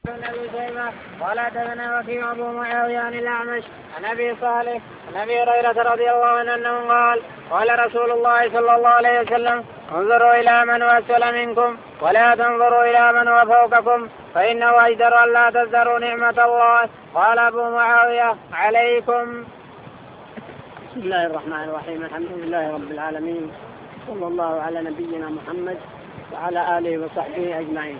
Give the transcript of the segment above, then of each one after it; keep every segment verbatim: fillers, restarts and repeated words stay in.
عن ابي شيبه قال حدثنا وكيع ابو معاويه عن الاعمش عن ابي صالح عن ابي هريره رضي الله عنه انه قال قال رسول الله صلى الله عليه وسلم انظروا الى من هو اسفل منكم ولا تنظروا الى من هو فوقكم فانه اجدر ان لا تزدروا نعمه الله. قال ابو معاويه عليكم. بسم الله الرحمن الرحيم. الحمد لله رب العالمين، صلى الله على نبينا محمد وعلى آله وصحبه أجمعين.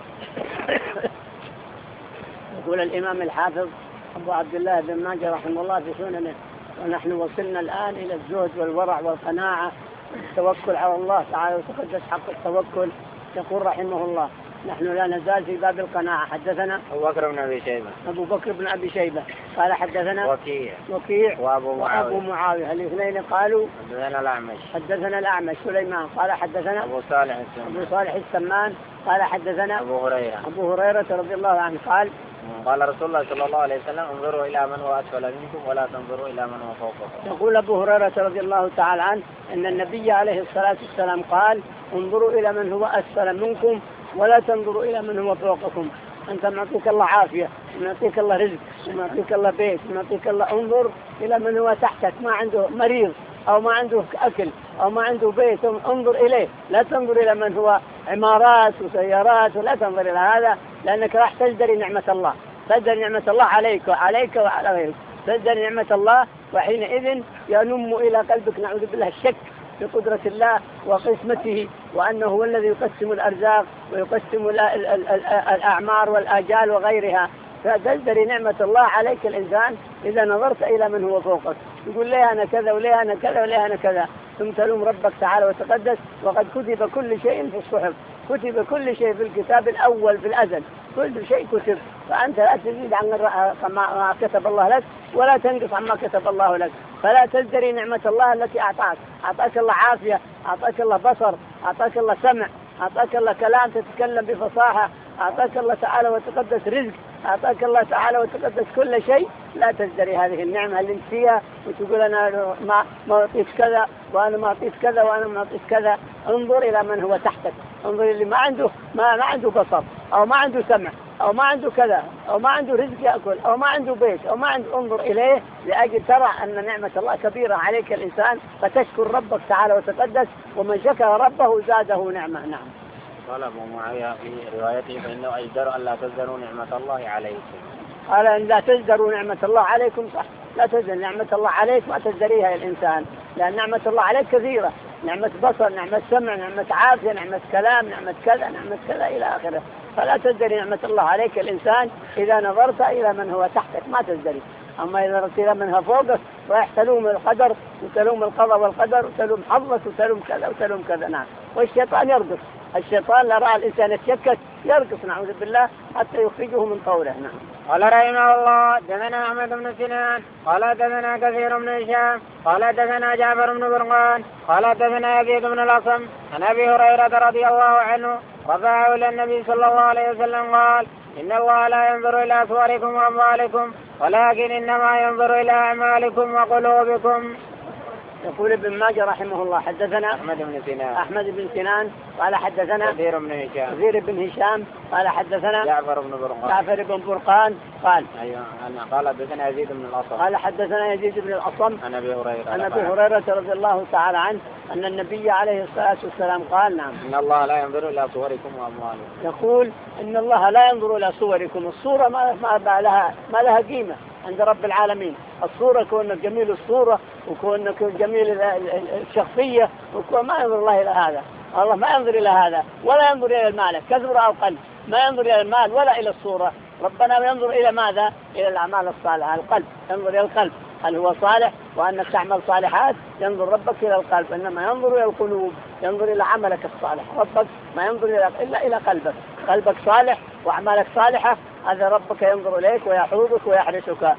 يقول الإمام الحافظ أبو عبد الله بن ماجه رحمه الله في سننه: ونحن وصلنا الآن إلى الزهد والورع والقناعة والتوكل على الله تعالى وتقدس حق التوكل. يقول رحمه الله: نحن لا نزال في باب القناعة. حدثنا أبو بكر بن أبي شيبة أبو بكر بن أبي شيبة قال حدثنا وكيع وكيع وأبو معاوية, وأبو معاوية. الاثنين قالوا حدثنا الأعمش حدثنا الأعمش سليمان قال حدثنا أبو صالح السمان أبو صالح السمان قال حدثنا أبو هريرة أبو هريرة رضي الله عنه قال قال رسول الله صلى الله عليه وسلم انظروا إلى من هو أسفل منكم ولا تنظروا إلى من هو فوقكم. يقول أبو هريرة رضي الله تعالى عنه أن النبي عليه الصلاة والسلام قال: انظروا إلى من هو أسفل منكم ولا تنظروا إلى من هو فوقكم. أنت معطيك الله عافية، معطيك الله رزق، معطيك الله بيت، معطيك الله، انظر إلى من هو تحتك ما عنده مريض أو ما عنده أكل أو ما عنده بيت، انظر إليه، لا تنظر إلى من هو عمارات وسيارات، ولا تنظر إلى هذا، لأنك راح تزدري نعمة الله، تزدري نعمة الله عليك وعليك وعلى غيرك، تزدري نعمة الله، وحينئذ ينم إلى قلبك نعوذ بالله الشك بقدرة الله وقسمته، وأنه هو الذي يقسم الأرزاق ويقسم الأعمار والآجال وغيرها. فتزدري نعمة الله عليك الإنسان إذا نظرت إلى من هو فوقك، يقول ليه أنا كذا وليه أنا كذا وليه أنا كذا، ثم تلوم ربك تعالى وتقدس. وقد كتب كل شيء في الصحف، كتب كل شيء في الكتاب الأول في الأزل، كل شيء كتب، فأنت لا تزيد عن ما كتب الله لك ولا تنقص عما كتب الله لك. فلا تزدري نعمة الله التي أعطاك، أعطاك الله عافية، أعطاك الله بصر، أعطاك الله سمع، أعطاك الله كلام تتكلم بفصاحة، أعطاك الله تعالى وتقدس رزق، أعطاك الله تعالى وتقدس كل شيء. لا تزدري هذه النعمة اللي انت فيها وتقول أنا ما ما أعطيك كذا وأنا ما أعطيك كذا وأنا ما أعطيك كذا. انظر إلى من هو تحتك، انظر اللي ما عنده ما ما عنده بصر أو ما عنده سمع أو ما عنده كذا أو ما عنده رزق يأكل أو ما عنده بيت أو ما عنده، انظر إليه لأجل ترى أن نعمة الله كبيرة عليك الإنسان، فتشكر ربك تعالى وتقدس، ومن شكر ربه زاده نعمة. نعم. قال أبو معاوية في روايته: فإنه أجدر أن لا تزدروا نعمة الله عليكم. قال إن لا تزدروا نعمة الله عليكم، صح، لا تزدر نعمة الله عليك، ما تزدريها الإنسان، لأن نعمة الله عليك كثيرة، نعمة بصر، نعمة سمع، نعمة عافية، نعمة كلام، نعمة كذا، نعمة كذا إلى آخره. فلا تزدري نعمة الله عليك الإنسان إذا نظرت إلى من هو تحتك، ما تزدري. أما إذا نظرت إلى من هو فوقك رايح تلوم القدر وتلوم القضاء والقدر وتلوم حظك وتلوم كذا وتلوم كذا. نعم. والشيطان يرقص، الشيطان لا رأى الإنسان يتشكك يرقص نعوذ بالله حتى يخرجه من قوله. نعم. قال رحمه الله: دثنا أحمد بن سنان قال دثنا كثير بن هشام قال دثنا جعفر بن برقان قال دثنا يزيد بن الأصم عن أبي هريرة رضي الله عنه رفعه إلى النبي صلى الله عليه وسلم قال: إن الله لا ينظر إلى صوركم وأموالكم ولكن إنما ينظر إلى أعمالكم وقلوبكم. يقول ابن ماجه رحمه الله: حدثنا أحمد بن سنان أحمد بن سنان قال حدثنا كثير بن هشام كثير بن هشام قال حدثنا جعفر بن برقان جعفر بن برقان قال أيوة قال حدثنا يزيد بن الأصم قال حدثنا يزيد بن الأصم عن أبي هريرة عن أبي هريرة رضي الله تعالى عنه أن النبي عليه الصلاة والسلام قال: نعم، إن الله لا ينظر إلى صوركم وأموالكم. يقول إن الله لا ينظر إلى صوركم، الصورة ما ما لها ما لها قيمة عند رب العالمين. الصورة كونك جميل الصورة وكونك جميل الشخصية وكون ما ينظر الله إلى هذا، الله ما ينظر إلى هذا ولا ينظر إلى المال كثر أو قل، ما ينظر إلى المال ولا إلى الصورة. ربنا ينظر إلى ماذا؟ إلى الأعمال الصالحة، القلب، ينظر إلى القلب هل هو صالح وأنك تعمل صالحات، ينظر ربك إلى القلب، إنما ينظر إلى القلوب، ينظر إلى عملك الصالح. ربك ما ينظر إلا إلى قلبك، قلبك صالح وأعمالك صالحة، هذا ربك ينظر إليك ويحوطك ويحرسك.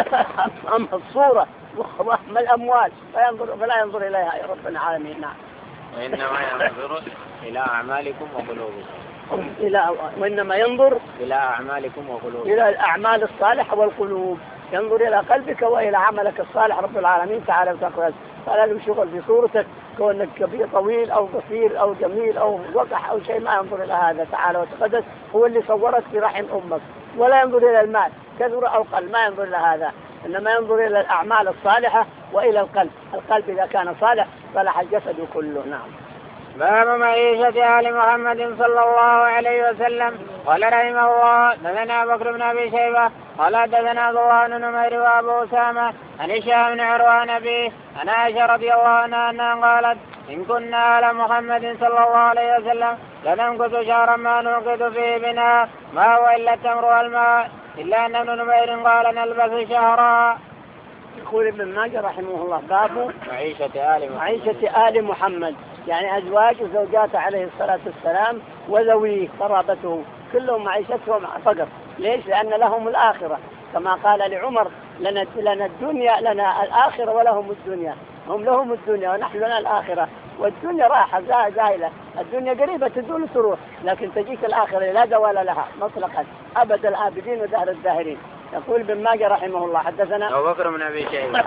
أما الصورة وأما الأموال فينظر فلا ينظر إليها يا رب العالمين. نعم. وإنما ينظر إلى أعمالكم وقلوبكم. إلى وإنما ينظر إلى أعمالكم وقلوبكم، إلى الأعمال الصالحة والقلوب، ينظر إلى قلبك وإلى عملك الصالح رب العالمين تعالى وتقدس. فلا له شغل في صورتك كونك كبير طويل أو قصير أو جميل أو وقح أو شيء، ما ينظر إلى هذا تعالى وتقدس. هو اللي صورك في رحم أمك ولا ينظر إلى المال كثر أو قل، ما ينظر إلى هذا، إنما ينظر إلى الأعمال الصالحة وإلى القلب. القلب إذا كان صالح صلح الجسد كله. نعم. باب معيشة آل محمد صلى الله عليه وسلم. قال رحمه الله دثنا بكر بن أبي شيبة قال دثنا عبد الله بن نمير وأبو أسامة عن هشام بن عروة عن أبيه عن عائشة رضي الله عنها أنها قالت إن كنا آل محمد صلى الله عليه وسلم لنمكث شهرا ما نوقظ فيه بنا ما هو إلا التمر والماء إلا أن ابن نمير قال نلبث شهرا. يقول ابن ماجه رحمه الله باب معيشة آل محمد, معيشة آل محمد يعني أزواج وزوجاته عليه الصلاة والسلام وذويه قرابته كلهم معيشتهم فقر. ليش؟ لأن لهم الآخرة كما قال لعمر لنا, لنا الدنيا لنا الآخرة ولهم الدنيا. هم لهم الدنيا ونحن لنا الآخرة، والدنيا راحة زائلة، الدنيا قريبة تزول تروح، لكن تجيك الآخرة لا زوال لها مطلقا أبد الآبدين ودهر الداهرين. يقول ابن ماجه رحمه الله حدثنا أبو بكر بن أبي شيبة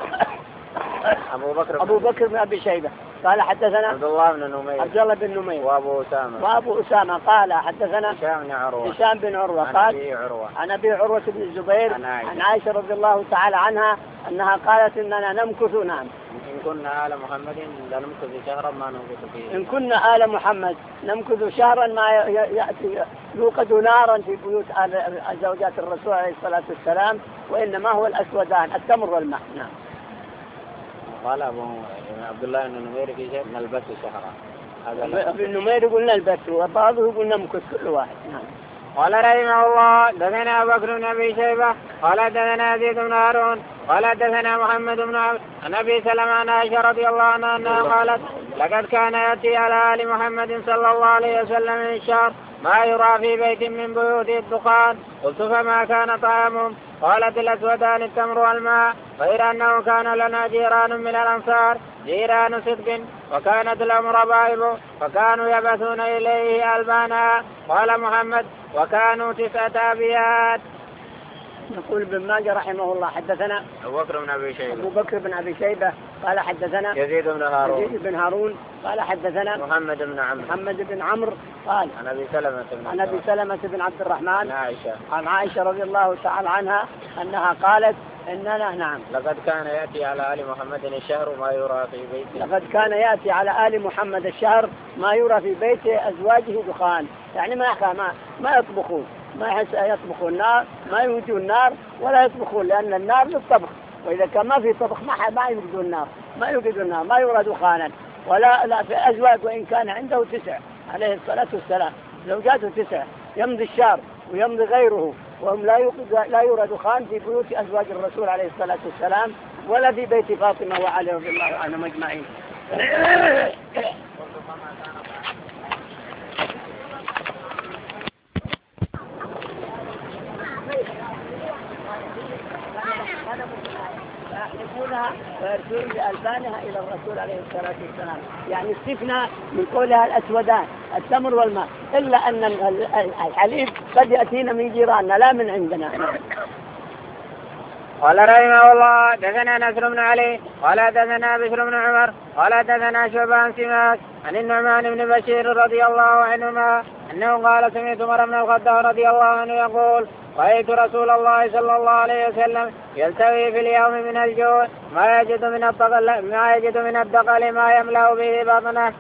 أبو بكر أبو بكر بن أبي شيبة قال حدثنا عبد الله بن نمير عبد الله بن نمير وأبو أسامة وأبو أسامة قال حدثنا هشام بن عروة هشام بن عروة عن قال أبي عروة عن أبي عروة بن الزبير عن عائشة, عن عائشة رضي الله تعالى عنها أنها قالت إننا نمكث. نعم. إن كنا آل محمد لنمكث شهرا ما نمكث فيه. إن كنا آل محمد نمكث شهرا ما يأتي يوقد نارا في بيوت آل زوجات الرسول عليه الصلاة والسلام، وإنما هو الأسودان التمر والماء. نعم. قال أبو عبد الله بن نمير في شيء نلبث شهرا. هذا ابن نمير يقول نلبث وبعضه يقول نمكث كل واحد. نعم. قال رحمه الله دثنا أبو بكر بن أبي شيبة قال دثنا يزيد بن هارون قال دثنا محمد بن عبد عن أبي سلمة عن عائشة رضي الله عنها أنها قالت لقد كان يأتي على آل محمد صلى الله عليه وسلم من الشهر ما يرى في بيت من بيوت الدخان. قلت فما كان طعامهم؟ قالت الأسودان التمر والماء، غير أنه كان لنا جيران من الأنصار جيران صدق وكانت لهم ربائب فكانوا يبثون إليه ألبانا. قال محمد وكانوا تسعة أبيات. يقول ابن ماجه رحمه الله حدثنا أبو بكر بن أبي شيبة أبو بكر بن أبي شيبة قال حدثنا يزيد بن هارون يزيد بن هارون قال حدثنا محمد بن عمرو محمد بن عمرو قال عن أبي سلمة بن عن أبي سلمة بن عبد الرحمن عن عائشة عن عائشة رضي الله تعالى عنها أنها قالت إننا نعم لقد كان يأتي على آل محمد الشهر ما يرى في بيته لقد كان يأتي على آل محمد الشهر ما يرى في بيت أزواجه دخان، يعني ما ما ما يطبخون، ما يحس يطبخون النار، ما يوجدون النار ولا يطبخون، لأن النار للطبخ، وإذا كان ما في طبخ ما ما يوجدون النار ما يوجدون النار ما يرى دخانا ولا لا في أزواج، وإن كان عنده تسع عليه الصلاة والسلام زوجاته تسع يمضي الشهر ويمضي غيره وهم لا لا يرى دخان في بيوت أزواج الرسول عليه الصلاة والسلام ولا في بيت فاطمة وعلي رضي الله عنهم أجمعين. يحلفونها ويرسلون بألبانها إلى الرسول عليه الصلاة والسلام، يعني استثناء من قولها الأسودان التمر والماء، إلا أن الحليب قد يأتينا من جيراننا لا من عندنا. قال رحمه الله دثنا نصر بن علي قال دثنا بشر بن عمر قال دثنا شعبان سماك عن النعمان بن بشير رضي الله عنهما أنه قال سمعت عمر بن الخطاب رضي الله عنه يقول رأيت رسول الله صلى الله عليه وسلم يلتوي في اليوم من الجوع ما يجد من الدقل ما يجد من الدقل ما يملأ به بطنه.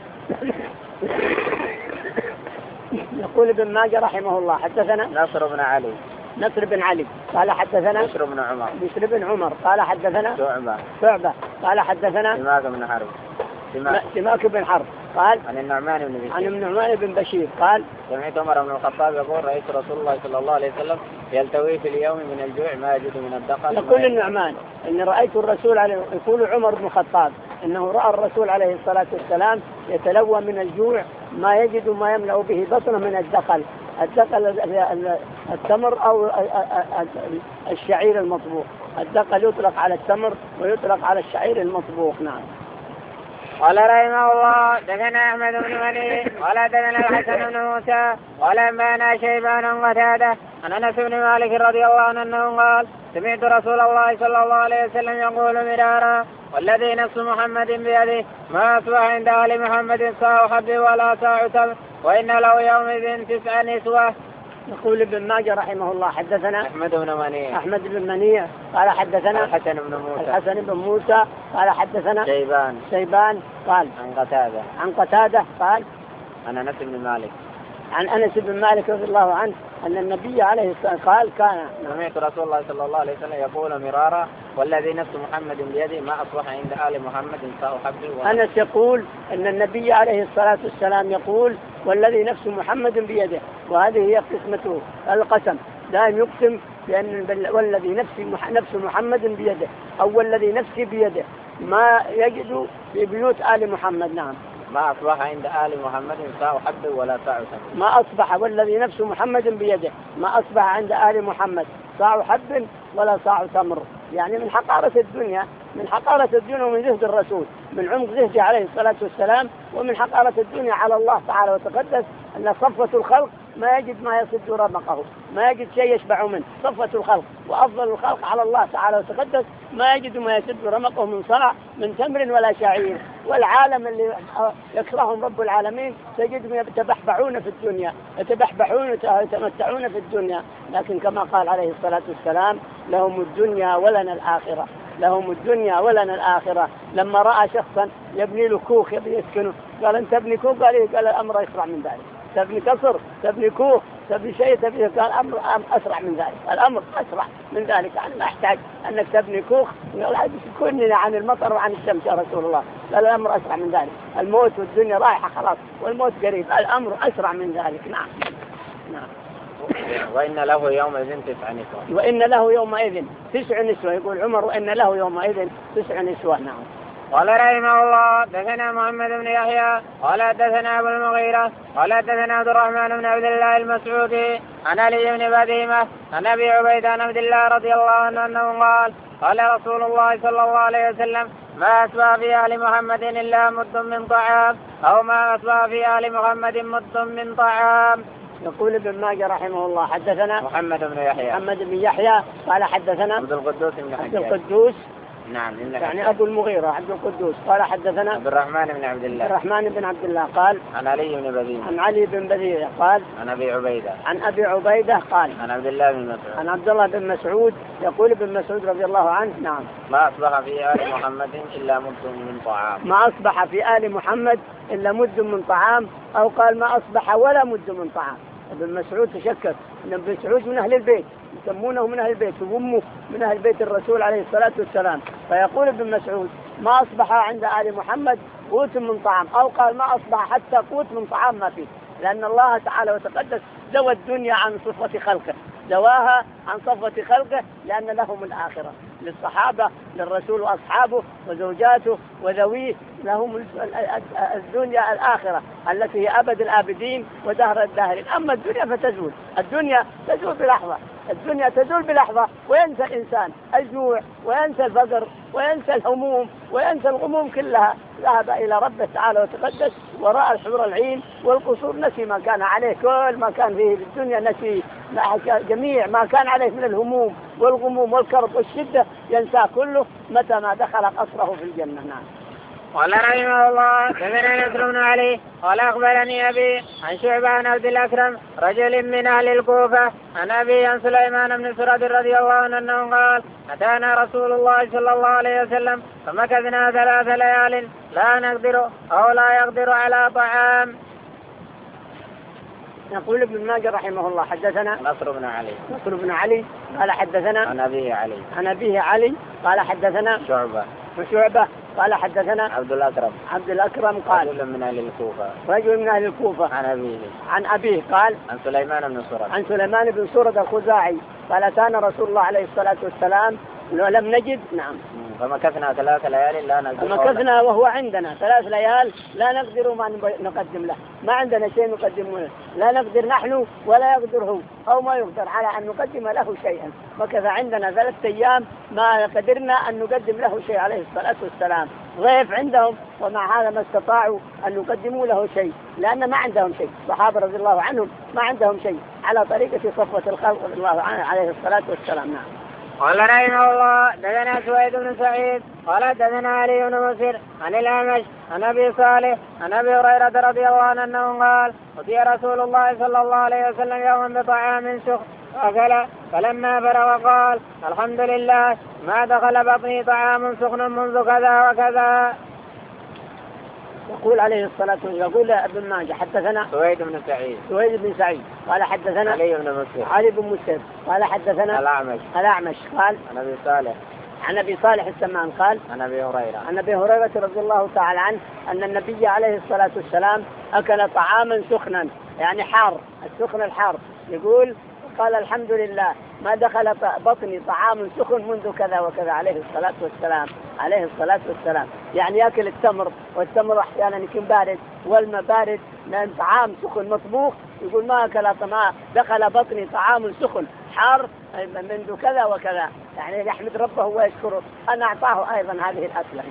يقول ابن ماجه رحمه الله حدثنا نصر بن علي نصر بن علي قال حدثنا بشر بن عمر بشر بن عمر قال حدثنا شعبة شعبة قال حدثنا سماك بن حرب سماك, سماك بن حرب قال عن النعمان بن بشير عن النعمان بن بشير قال سمعت عمر بن الخطاب يقول رأيت رسول الله صلى الله عليه وسلم يلتوي في اليوم من الجوع ما يجد من الدقل. يقول النعمان إن رأيت الرسول عليه يقول عمر بن الخطاب إنه رأى الرسول عليه الصلاة والسلام يتلوى من الجوع ما يجد ما يملأ به بطنه من الدقل. الدقل التمر أو الشعير المطبوخ. الدقل يطلق على التمر ويطلق على الشعير المطبوخ. نعم. قال رحمه الله دثنا أحمد بن مني قال دثنا الحسن بن موسى قال أنبأنا شيبان قتادة عن أنس بن مالك رضي الله عنه أنه قال سمعت رسول الله صلى الله عليه وسلم يقول مرارا والذي نفس محمد بيده ما أصبح عند آل محمد ساع حب ولا ساع تمر وإن له يومئذ تسع نسوة. يقول ابن ماجه رحمه الله حدثنا أحمد بن منيع أحمد بن منيع قال حدثنا الحسن بن موسى الحسن بن موسى قال حدثنا شيبان شيبان قال عن قتادة عن قتادة قال عن أنس بن مالك عن أنس بن مالك رضي الله عنه أن النبي عليه الصلاة والسلام قال كان سمعت رسول الله صلى الله عليه وسلم يقول مرارا والذي نفس محمد بيده ما أصبح عند آل محمد ساء حبه. أنس يقول أن النبي عليه الصلاة والسلام يقول والذي نفس محمد بيده، وهذه هي قسمته القسم، دائم يقسم بأن والذي نفس نفس محمد بيده أو والذي نفسي بيده ما يجد في بيوت آل محمد. نعم ما أصبح عند آل محمد ساء حبه ولا ساء تمر. ما أصبح والذي نفس محمد بيده ما أصبح عند آل محمد ساء حب ولا ساء تمر. يعني من حقارة الدنيا من حقارة الدنيا ومن زهد الرسول من عمق زهده عليه الصلاة والسلام ومن حقارة الدنيا على الله تعالى وتقدس أن صفوة الخلق ما يجد ما يسد رمقه، ما يجد شيء يشبع منه. صفوة الخلق وأفضل الخلق على الله تعالى وتقدس ما يجد ما يسد رمقه من صنع من تمر ولا شعير. والعالم اللي يكرههم رب العالمين تجدهم يتبحبحون في الدنيا يتبحبحون ويتمتعون في الدنيا، لكن كما قال عليه الصلاة والسلام لهم الدنيا ولنا الآخرة، لهم الدنيا ولنا الآخرة. لما رأى شخصا يبني له كوخ يبي يسكنه قال أنت تبني كوخ؟ قال قال الأمر يسرع من ذلك. تبني قصر تبني كوخ تبني شيء تبني، قال الأمر أسرع من ذلك، الأمر أسرع من ذلك. أنا ما أحتاج أنك تبني كوخ كلنا عن المطر وعن الشمس يا رسول الله، قال الأمر أسرع من ذلك. الموت والدنيا رايحة خلاص والموت قريب، الأمر أسرع من ذلك. نعم نعم. وإن له يومئذ تسع نسوة وإن له يومئذ تسع نسوة يقول عمر وإن له يومئذ تسع نسوة. نعم. قال رحمه الله دثنا محمد بن يحيى قال دثنا أبو المغيرة قال دثنا عبد الرحمن بن عبد الله المسعودي عن علي بن بديمة عن أبي عبيدة عن عبد الله رضي الله عنه أنه قال قال رسول الله صلى الله عليه وسلم ما أصبح في آل محمد إلا مد من طعام أو ما أصبح في آل محمد مد من طعام. يقول ابن ماجه رحمه الله حدثنا محمد بن يحيى محمد بن يحيى قال حدثنا عبد القدوس بن عبد القدوس نعم يعني أبو المغيرة عبد القدوس قال حدثنا عبد الرحمن بن عبد الله عبد الرحمن بن عبد الله قال عن علي بن بديمة عن علي بن بديمة قال عن أبي عبيدة عن أبي عبيدة قال عن عبد الله بن مسعود عن عبد الله بن مسعود يقول ابن مسعود رضي الله عنه نعم ما أصبح في آل محمد إلا مد من طعام ما أصبح في آل محمد إلا مد من طعام أو قال ما أصبح ولا مد من طعام. ابن مسعود تشكك ان ابن مسعود من اهل البيت يسمونه من اهل البيت وامه من اهل بيت الرسول عليه الصلاه والسلام، فيقول ابن مسعود ما اصبح عند ال محمد قوت من طعام او قال ما اصبح حتى قوت من طعام ما فيه، لان الله تعالى وتقدس زوى الدنيا عن صفوه خلقه، زواها عن صفوه خلقه لان لهم الاخره، للصحابه للرسول واصحابه وزوجاته وذويه لهم الدنيا الآخرة التي هي أبد الآبدين ودهر الداهرين. أما الدنيا فتزول، الدنيا تزول بلحظة، الدنيا تزول بلحظة وينسى الإنسان الجوع وينسى الفقر وينسى الهموم وينسى الغموم كلها، ذهب إلى ربه تعالى وتقدس وراء الحور العين والقصور، نسي ما كان عليه، كل ما كان فيه في الدنيا نسي، جميع ما كان عليه من الهموم والغموم والكرب والشدة ينساه كله متى ما دخل قصره في الجنة. نعم. قال رحمه الله دثنا نصر بن علي قال أخبرني أبي عن شعبة عن عبد الأكرم رجل من أهل الكوفة عن أبي عن سليمان بن سرد رضي الله عنه أنه قال أتانا رسول الله صلى الله عليه وسلم فمكثنا ثلاث ليال لا نقدر أو لا يقدر على طعام. يقول ابن ماجه رحمه الله حدثنا نصر بن علي نصر بن علي قال حدثنا عن أبيه علي عن أبيه علي قال حدثنا شعبة وشعبة قال حدثنا عبد الأكرم عبد الأكرم قال رجل من أهل الكوفة رجل من أهل الكوفة عن أبيه عن أبيه قال عن سليمان بن سرد عن سليمان بن سرد الخزاعي قال أتانا رسول الله عليه الصلاة والسلام ولم نجد. نعم. فمكثنا ثلاث ليال لا نقدر فمكثنا وهو عندنا ثلاث ليال لا نقدر ما نقدم له، ما عندنا شيء نقدمه له، لا نقدر نحن ولا يقدر هو أو ما يقدر على أن نقدم له شيئا. مكث عندنا ثلاث أيام ما قدرنا أن نقدم له شيء عليه الصلاة والسلام، ضيف عندهم ومع هذا ما استطاعوا أن يقدموا له شيء لأن ما عندهم شيء، الصحابة رضي الله عنهم ما عندهم شيء على طريقة صفوة الخلق رضي الله عنه عليه الصلاة والسلام. نعم. قال رحمه الله دثنا سويد بن سعيد قال دثنا علي بن مسر عن الأعمش عن أبي صالح عن أبي هريرة رضي الله عنه أنه قال أتي رسول الله صلى الله عليه وسلم يوما بطعام سخن فأكل فلما فرغ قال الحمد لله ما دخل بطني طعام سخن منذ كذا وكذا. يقول عليه الصلاة والسلام يقول ابن ماجه حدثنا سويد بن سعيد سويد بن سعيد قال حدثنا علي بن مسر علي بن مسر قال حدثنا الأعمش الأعمش قال عن أبي صالح عن أبي صالح السمان قال عن أبي هريرة عن أبي هريرة رضي الله تعالى عنه أن النبي عليه الصلاة والسلام أكل طعاما سخنا يعني حار السخن الحار يقول قال الحمد لله ما دخل بطني طعام سخن منذ كذا وكذا عليه الصلاة والسلام عليه الصلاة والسلام يعني يأكل التمر والتمر أحيانا يكون بارد والماء بارد لأن طعام سخن مطبوخ يقول ما أكل طعام دخل بطني طعام سخن حار منذ كذا وكذا يعني يحمد ربه ويشكره أن أعطاه أيضا هذه الأكلة.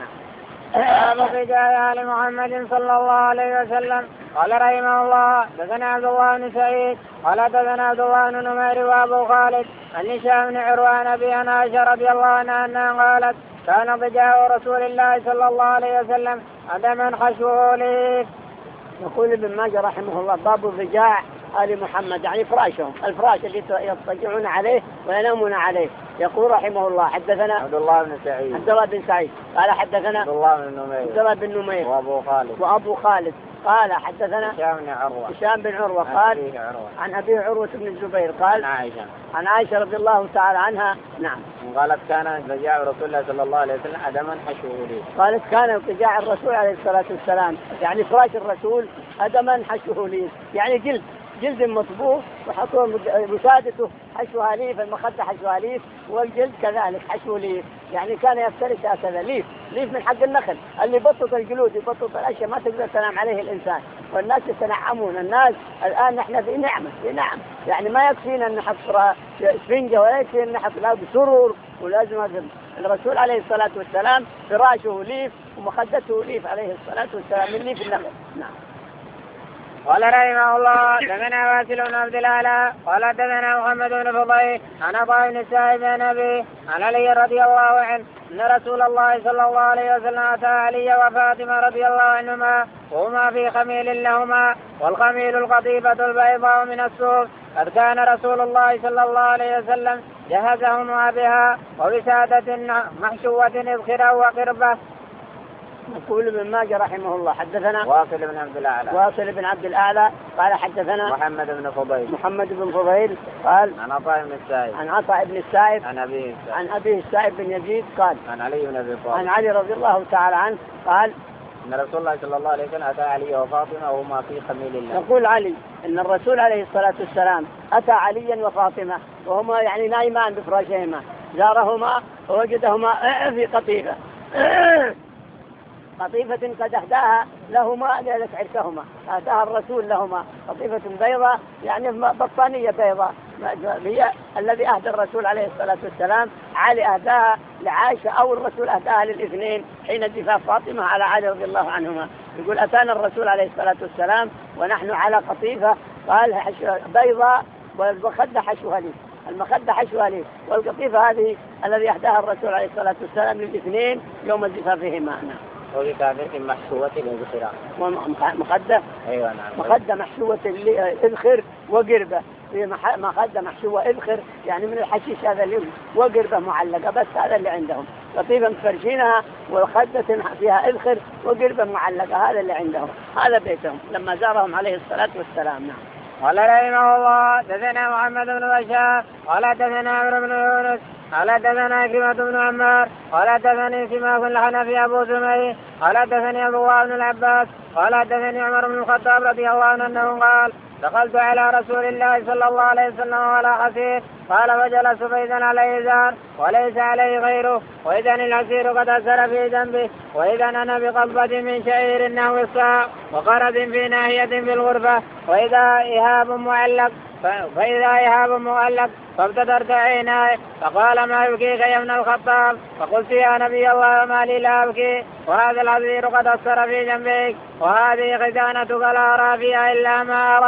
باب رجال آل محمد صلى الله عليه وسلم. قال رحمه الله دثنا عبد الله بن سعيد قال دثنا عبد الله بن نمير وابو خالد عن هشام بن عروان ابي عائشة رضي الله عنها انها قالت كان ضجاع رسول الله صلى الله عليه وسلم عندما حشوه ليف. يقول ابن ماجه رحمه الله باب ضجاع آل محمد يعني فراشهم الفراش اللي يضطجعون عليه وينامون عليه. يقول رحمه الله حدثنا عبد الله بن سعيد عبد الله بن سعيد قال حدثنا عبد الله بن نمير عبد الله بن نمير وابو خالد وابو خالد قال حدثنا هشام بن عروة هشام بن عروة قال عن أبي عروة بن الزبير قال عن عائشة عن عائشة رضي الله تعالى عنها نعم قالت كان ضجاع رسول الله صلى الله عليه وسلم أدما حشوه ليف. قالت كان ضجاع الرسول عليه الصلاة والسلام يعني فراش الرسول أدما حشوه ليف يعني جلد جلد مطبوخ وحطوه مسادته حشوها ليف المخدة حشوها ليف والجلد كذلك حشوه ليف يعني كان يفترش هكذا ليف ليف من حق النخل اللي يبطط الجلود يبطط الأشياء ما تقدر تنام عليه الإنسان والناس يتنعمون الناس الآن نحن في نعمة في نعم يعني ما يكفينا أن نحط سفنجة ولا يكفينا أن نحط لا بسرور ولازم هذا الرسول عليه الصلاة والسلام فراشه ليف ومخدته ليف عليه الصلاة والسلام من ليف النخل. نعم. قال رحمه الله دثنا واسل بن عبد الاعلى قال دثنا محمد بن فضيل عن عطاء بن السائب عن ابي عن علي رضي الله عنه ان رسول الله صلى الله عليه وسلم اتى علي وفاطمه رضي الله عنهما وهما في خميل لهما والخميل القطيفه البيضاء من الصوف قد كان رسول الله صلى الله عليه وسلم جهزهما بها ووسادة محشوة اذخرا وقربة. يقول ابن ماجه رحمه الله حدثنا واصل بن عبد الاعلى واصل بن عبد الاعلى قال حدثنا محمد بن فضيل محمد بن فضيل قال عن عطاء بن السائب عن عطاء بن السائب عن ابيه عن ابيه السائب بن يزيد قال عن علي بن ابي طالب عن علي رضي الله تعالى عنه قال ان رسول الله صلى الله عليه وسلم اتى علي وفاطمه وهما في خميل الله. يقول علي ان الرسول عليه الصلاه والسلام اتى عليا وفاطمه وهما يعني نائمان بفراشهما زارهما ووجدهما في قطيفه قطيفة قد أهداها لهما ليلة عرسهما أهداها الرسول لهما قطيفة بيضاء يعني بطانية بيضاء هي الذي أهدى الرسول عليه الصلاة والسلام علي أهداها لعائشة أو الرسول أهداها للاثنين حين زفاف فاطمة على علي رضي الله عنهما. يقول أتانا الرسول عليه الصلاة والسلام ونحن على قطيفة قال بيضاء والمخدة حشوها لي المخدة حشوها لي والقطيفة هذه الذي أهداها الرسول عليه الصلاة والسلام للاثنين يوم زفافهما. وفي كافر محشوة الإذخر مخدة أيوة نعم مخدة محشوة الإذخر وقربة مخدة محشوة إذخر يعني من الحشيش هذا اللي وقربة معلقة بس هذا اللي عندهم قطيفة مفرشينها وخدة فيها إذخر وقربة معلقة هذا اللي عندهم هذا بيتهم لما زارهم عليه الصلاة والسلام. نعم. قال رحمه الله دثنا محمد بن بشار قال دثنا عمرو بن يونس قال دثنا كريمة بن عمار قال دثني سماك الحنفي أبو سمي قال دثني أبو الله بن العباس قال دثني عمر بن الخطاب رضي الله عنه أنه قال دخلت على رسول الله صلى الله عليه وسلم وعلى حسير قال فجلس فإذا عليه إزار وليس عليه غيره وإذا العسير قد أسر في جنبه وإذا أنا بقبضة من شعير نحو الصاع وقرب في ناحية في الغرفة وإذا إهاب معلق فإذا إهاب معلق فابتدرت عيناي فقال ما يبكيك يا ابن الخطاب فقلت يا نبي الله ما لي لا أبكي وهذا العذير قد أثر في جنبك وهذه خزانتك لا أرى فيها إلا ما أرى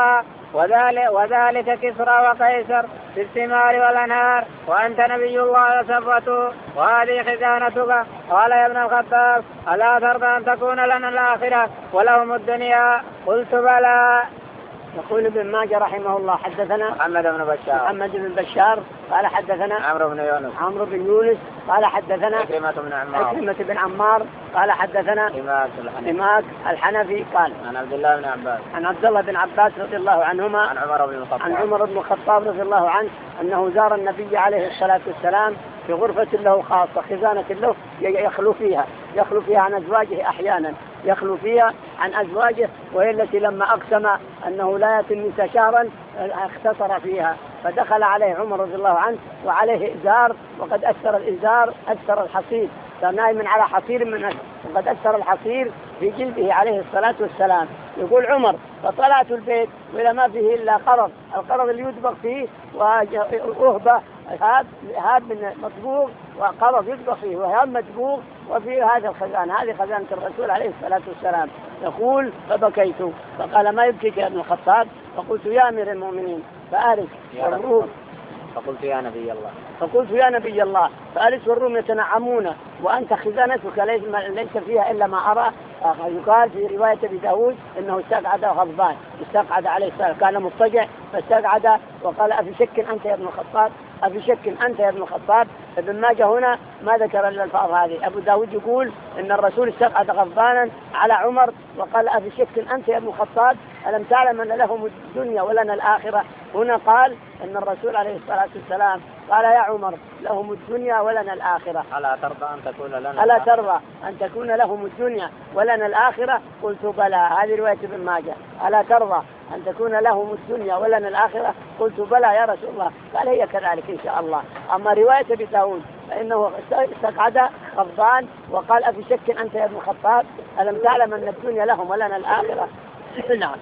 وذلك, وذلك كسرى وقيصر في الثمار والأنهار وأنت نبي الله وصفوته وهذه خزانتك. قال يا ابن الخطاب ألا ترضى أن تكون لنا الآخرة ولهم الدنيا؟ قلت بلى. يقول ابن ماجه رحمه الله حدثنا محمد بن بشار محمد بن بشار قال حدثنا عمرو بن يونس عمرو بن يونس قال حدثنا عكرمة بن عمار عكرمة بن عمار قال حدثنا إماك الحنفي قال عن عبد الله بن عباس عن عبد الله بن عباس رضي الله عنهما عن عمر بن الخطاب عن عمر بن الخطاب رضي الله عنه أنه زار النبي عليه الصلاة والسلام في غرفة له خاصة خزانة له يخلو فيها يخلو فيها عن أزواجه أحيانا يخلو فيها عن أزواجه، وهي التي لما أقسم أنه لا يأتي النساء شهرا اختصر فيها، فدخل عليه عمر رضي الله عنه وعليه إزار وقد أثر الإزار أثر الحصير، كان نائما على حصير من أجل وقد أثر الحصير في جلده عليه الصلاة والسلام. يقول عمر فطلعت البيت وإلى ما فيه إلا قرض، القرض اللي يدبغ فيه وأهبة هاب هاب من مطبوغ وقرض يدبغ فيه وهاب مدبوغ وفي هذا الخزان، هذه خزانة الرسول عليه الصلاة والسلام. يقول فبكيت فقال ما يبكيك يا ابن الخطاب؟ فقلت يا أمير المؤمنين فأرث والروم فقلت يا نبي الله فقلت يا نبي الله فأرث والروم يتنعمون وأنت خزانتك ليس فيها إلا ما أرى. يقال في رواية أبي داود إنه استقعد غضبان، استقعد عليه السلام كان مضطجع فاستقعد وقال أفي شك أنت يا ابن الخطاب؟ أفي شك أنت يا ابن الخطاب؟ ابن ماجه هنا ما ذكر إلا الألفاظ هذه. أبو داود يقول إن الرسول استقعد غضبانا على عمر وقال أفي شك أنت يا ابن الخطاب؟ ألم تعلم أن لهم الدنيا ولنا الآخرة؟ هنا قال إن الرسول عليه الصلاة والسلام قال يا عمر لهم الدنيا ولنا الآخرة. ألا ترضى أن تكون لنا ألا ترضى أن تكون لهم الدنيا ولنا الآخرة؟ قلت بلى. هذه رواية ابن ماجه. ألا ترضى أن تكون لهم الدنيا ولنا الآخرة؟ قلت بلى يا رسول الله. قال هي كذلك إن شاء الله. أما رواية أبي داود فإنه استقعد غضبان وقال أفي شك أنت يا ابن الخطاب؟ ألم تعلم أن الدنيا لهم ولنا الآخرة؟ نعم.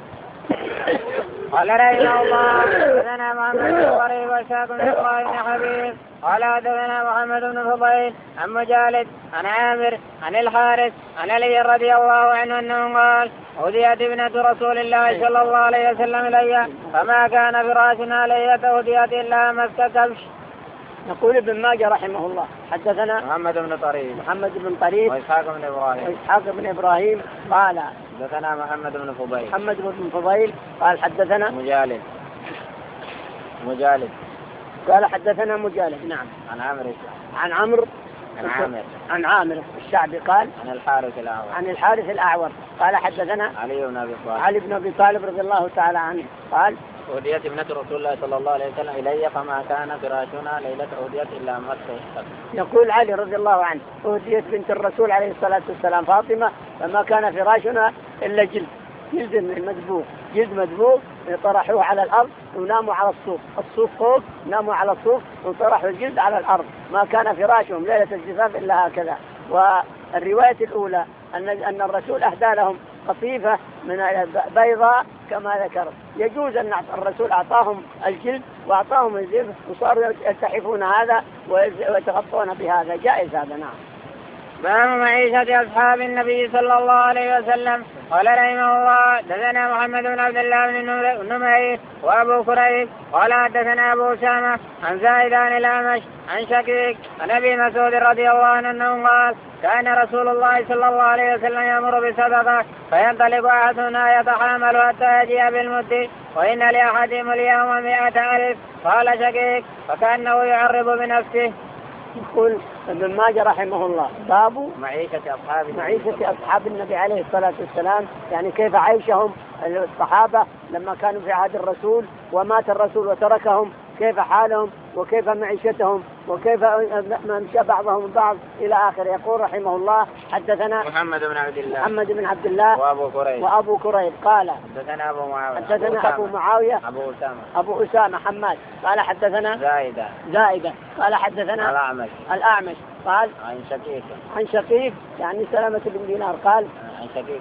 قال رحمه الله حدثنا محمد بن قريب وإسحاق بن إبراهيم بن حبيب قال حدثنا محمد بن فضيل عن مجالد عن عامر عن الحارث عن علي رضي الله عنه أنه قال أهديت ابنة رسول الله صلى الله عليه وسلم إلي فما كان فراشنا ليلة أهديت إلا مسك كبش. يقول ابن ماجه رحمه الله حدثنا محمد بن طريف محمد بن طريف وإسحاق بن إبراهيم وإسحاق بن إبراهيم قال حدثنا محمد بن فضيل محمد بن فضيل قال حدثنا مجالد مجالد قال حدثنا مجالد نعم عن عامر عن عمرو عن عامر عن عامر الشعبي قال عن الحارث الأعور عن الحارث الأعور قال حدثنا علي بن أبي طالب علي بن أبي طالب رضي الله تعالى عنه قال أهديت ابنة رسول الله صلى الله عليه وسلم إلي فما كان فراشنا ليلة أهديت إلا مسك. يقول علي رضي الله عنه أهديت بنت الرسول عليه الصلاة والسلام فاطمة فما كان فراشنا إلا جلد جلد مدبوغ جلد مدبوغ يطرحوه على الأرض وناموا على الصوف الصوف فوق ناموا على الصوف وطرحوا الجلد على الأرض ما كان فراشهم ليلة الزفاف إلا هكذا. والرواية الأولى أن أن الرسول أهدى لهم قطيفة من بيضاء كما ذكر. يجوز أن الرسول أعطاهم الجلد وأعطاهم الزفاف وصاروا يلتحفون هذا ويتغطون بهذا جائز هذا. نعم. باب معيشة أصحاب النبي صلى الله عليه وسلم. قال رحمه الله دثنا محمد بن عبد الله بن نمير وأبو كريب قال حدثنا أبو أسامة عن زائد عن الأعمش عن شقيق عن أبي مسعود رضي الله عنه أنه قال كان رسول الله صلى الله عليه وسلم يأمر بصدقة فينطلق أحدنا يتحامل حتى يجيء بالمد وإن لأحدهم اليوم مئة ألف. قال شقيق فكأنه يعرب بنفسه. يقول ابن ماجه رحمه الله باب معيشة أصحاب معيشة أصحاب النبي عليه الصلاة والسلام، يعني كيف عيشهم الصحابة لما كانوا في عهد الرسول ومات الرسول وتركهم، كيف حالهم وكيف معيشتهم وكيف مشى بعضهم بعض إلى آخر. يقول رحمه الله حدثنا محمد بن عبد الله محمد بن عبد الله وأبو كريب وأبو كريب قال حدثنا أبو معاوية حدثنا أبو معاوية أبو أسامة أبو أسامة حماد قال حدثنا زائدة زائدة قال حدثنا الأعمش الأعمش قال عن شقيق عن شقيق يعني سلامة بن دينار قال عن شقيق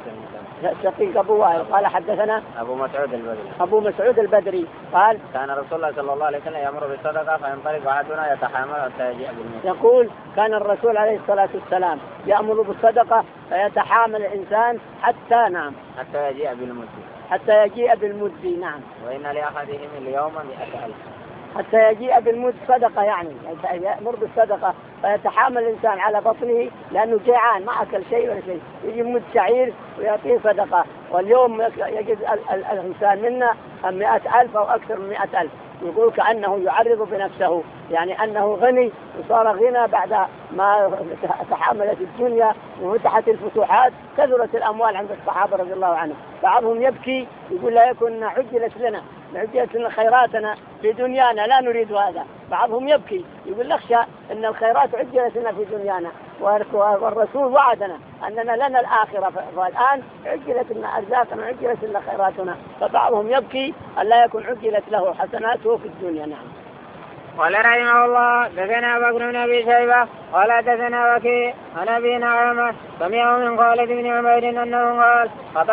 شقيق أبو وائل قال حدثنا أبو مسعود البدري أبو مسعود البدري قال كان رسول الله صلى الله عليه وسلم يأمر بالصدقة فينطلق أحدنا يتحامل حتى يجيء بالمد. يقول كان الرسول عليه الصلاة والسلام يأمر بالصدقة فيتحامل الإنسان حتى نام حتى يجيء بالمد حتى يجيء بالمد. نعم. وإن لأحدهم اليوم مئة ألف. حتى يجيء بالمد صدقة، يعني يأمر بالصدقة فيتحامل الإنسان على بطنه لأنه جيعان ما أكل شيء ولا شيء، يجي مد شعير ويعطيه صدقة. واليوم يجد الإنسان منا مئة ألف أو أكثر من مئة ألف، يقول كأنه يعرض بنفسه، يعني أنه غني وصار غنى بعد ما تحاملت الدنيا وفتحت الفتوحات، كثرت الأموال عند الصحابة رضي الله عنهم. بعضهم يبكي يقول لا يكن عجلت لنا عجلت لنا خيراتنا في دنيانا لا نريد هذا. بعضهم يبكي يقول نخشى أن الخيرات عجلت لنا في دنيانا، والرسول وعدنا أننا لنا الآخرة، والآن عجلت لنا أرزاقنا عجلت لنا خيراتنا. فبعضهم يبكي أن لا يكن عجلت له حسناته في الدنيا. نعم. قال رحمه الله دثنا بكر بن أبي شيبة قال دثنا وكيع عن أبي نعامة سمعه من خالد بن عمير أنه قال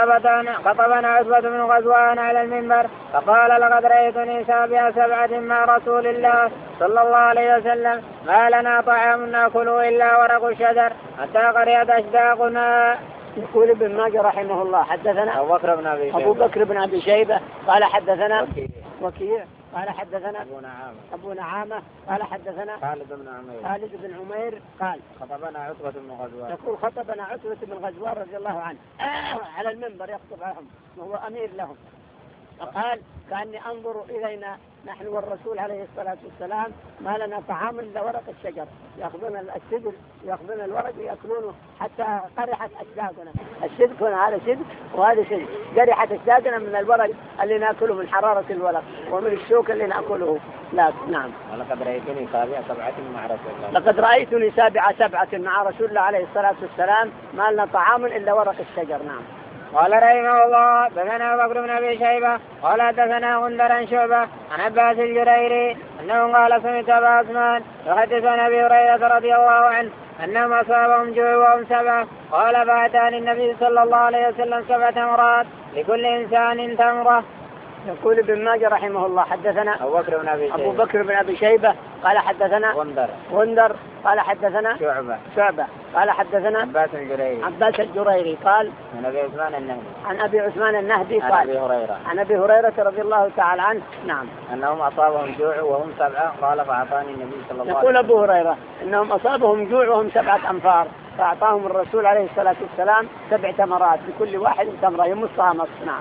خطبنا عتبة بن غزوان على المنبر فقال لقد رأيتني سابع سبعة مع رسول الله صلى الله عليه وسلم ما لنا طعام نأكله إلا ورق الشجر حتى قريت أشداقنا. يقول ابن ماجه رحمه الله حدثنا أبو بكر بن أبي شيبة, أبو بكر بن أبي شيبة قال حدثنا وكيع, وكيع قال حدثنا أبو نعامة أبو نعامة قال حدثنا خالد بن عمير خالد بن عمير قال خطبنا عتبة بن غزوان. يقول خطبنا عتبة بن غزوان رضي الله عنه على المنبر يخطب لهم وهو أمير لهم، فقال كأني أنظر إلينا نحن والرسول عليه الصلاة والسلام ما لنا طعام إلا ورق الشجر، يأخذون الشجر يأخذون الورق ويأكلونه حتى قرحت أشداقنا. الشدق هنا هذا شدق وهذا شدق، قرحت أشداقنا من الورق اللي نأكله من حرارة الورق ومن الشوك اللي نأكله. لا. نعم. ولقد رأيتني سابع سبعة مع رسول الله لقد رأيتني سابع سبعة مع رسول الله عليه الصلاة والسلام ما لنا طعام إلا ورق الشجر. نعم. قال رحمه الله دثنا بكر بن أبي شيبة قال دثنا غندر عن شعبة عن عباس الجريري أنه قال سمعت أبا عثمان يحدث عن أبي هريرة رضي الله عنه أنهم أصابهم جوع وهم سبعة قال فأتاني النبي صلى الله عليه وسلم سبع تمرات لكل إنسان تمرة. يقول ابن ماجه رحمه الله حدثنا أبو بكر بن أبي شيبة أبو بكر بن أبي شيبة قال حدثنا غندر غندر قال حدثنا شعبة شعبة قال حدثنا عباس الجريري عباس الجريري قال عن أبي عثمان النهدي عن أبي عثمان النهدي عن قال أبي هريرة عن أبي هريرة رضي الله تعالى عنه. نعم. أنهم أصابهم جوع وهم سبعة قال فأعطاني النبي صلى الله عليه وسلم. يقول أبو هريرة أنهم أصابهم جوع وهم سبعة أنفار فأعطاهم الرسول عليه الصلاة والسلام سبع تمرات لكل واحد تمرة يمصها مص. نعم.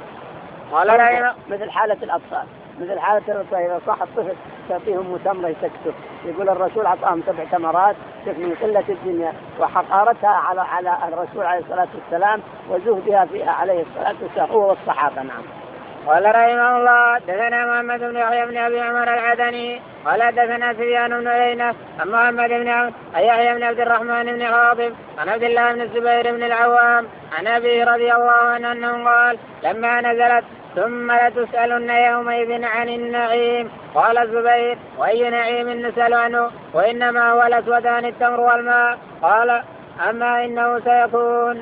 قال رأينا مثل حالة الأطفال مثل حالة الأطفال إذا صح الطفل تعطيهم تمرة يسكتوا. يقول الرسول أعطاهم سبع تمرات من قلة الدنيا وحقارتها على على الرسول عليه الصلاة والسلام وزهدها فيها عليه الصلاة والسلام هو والصحابة. نعم. قال رحمه الله دثنا محمد بن يحيى بن أبي عمر العدني قال دثنا سفيان بن عيينة عن محمد بن عن يحيى بن عبد الرحمن بن حاطب عن عبد الله بن الزبير بن العوام عن أبي رضي الله عنه أنه قال لما نزلت ثم لتسألن يومئذ عن النعيم قال الزبير وأي نعيم نسأل عنه وإنما هو الأسودان التمر والماء قال أما إنه سيكون.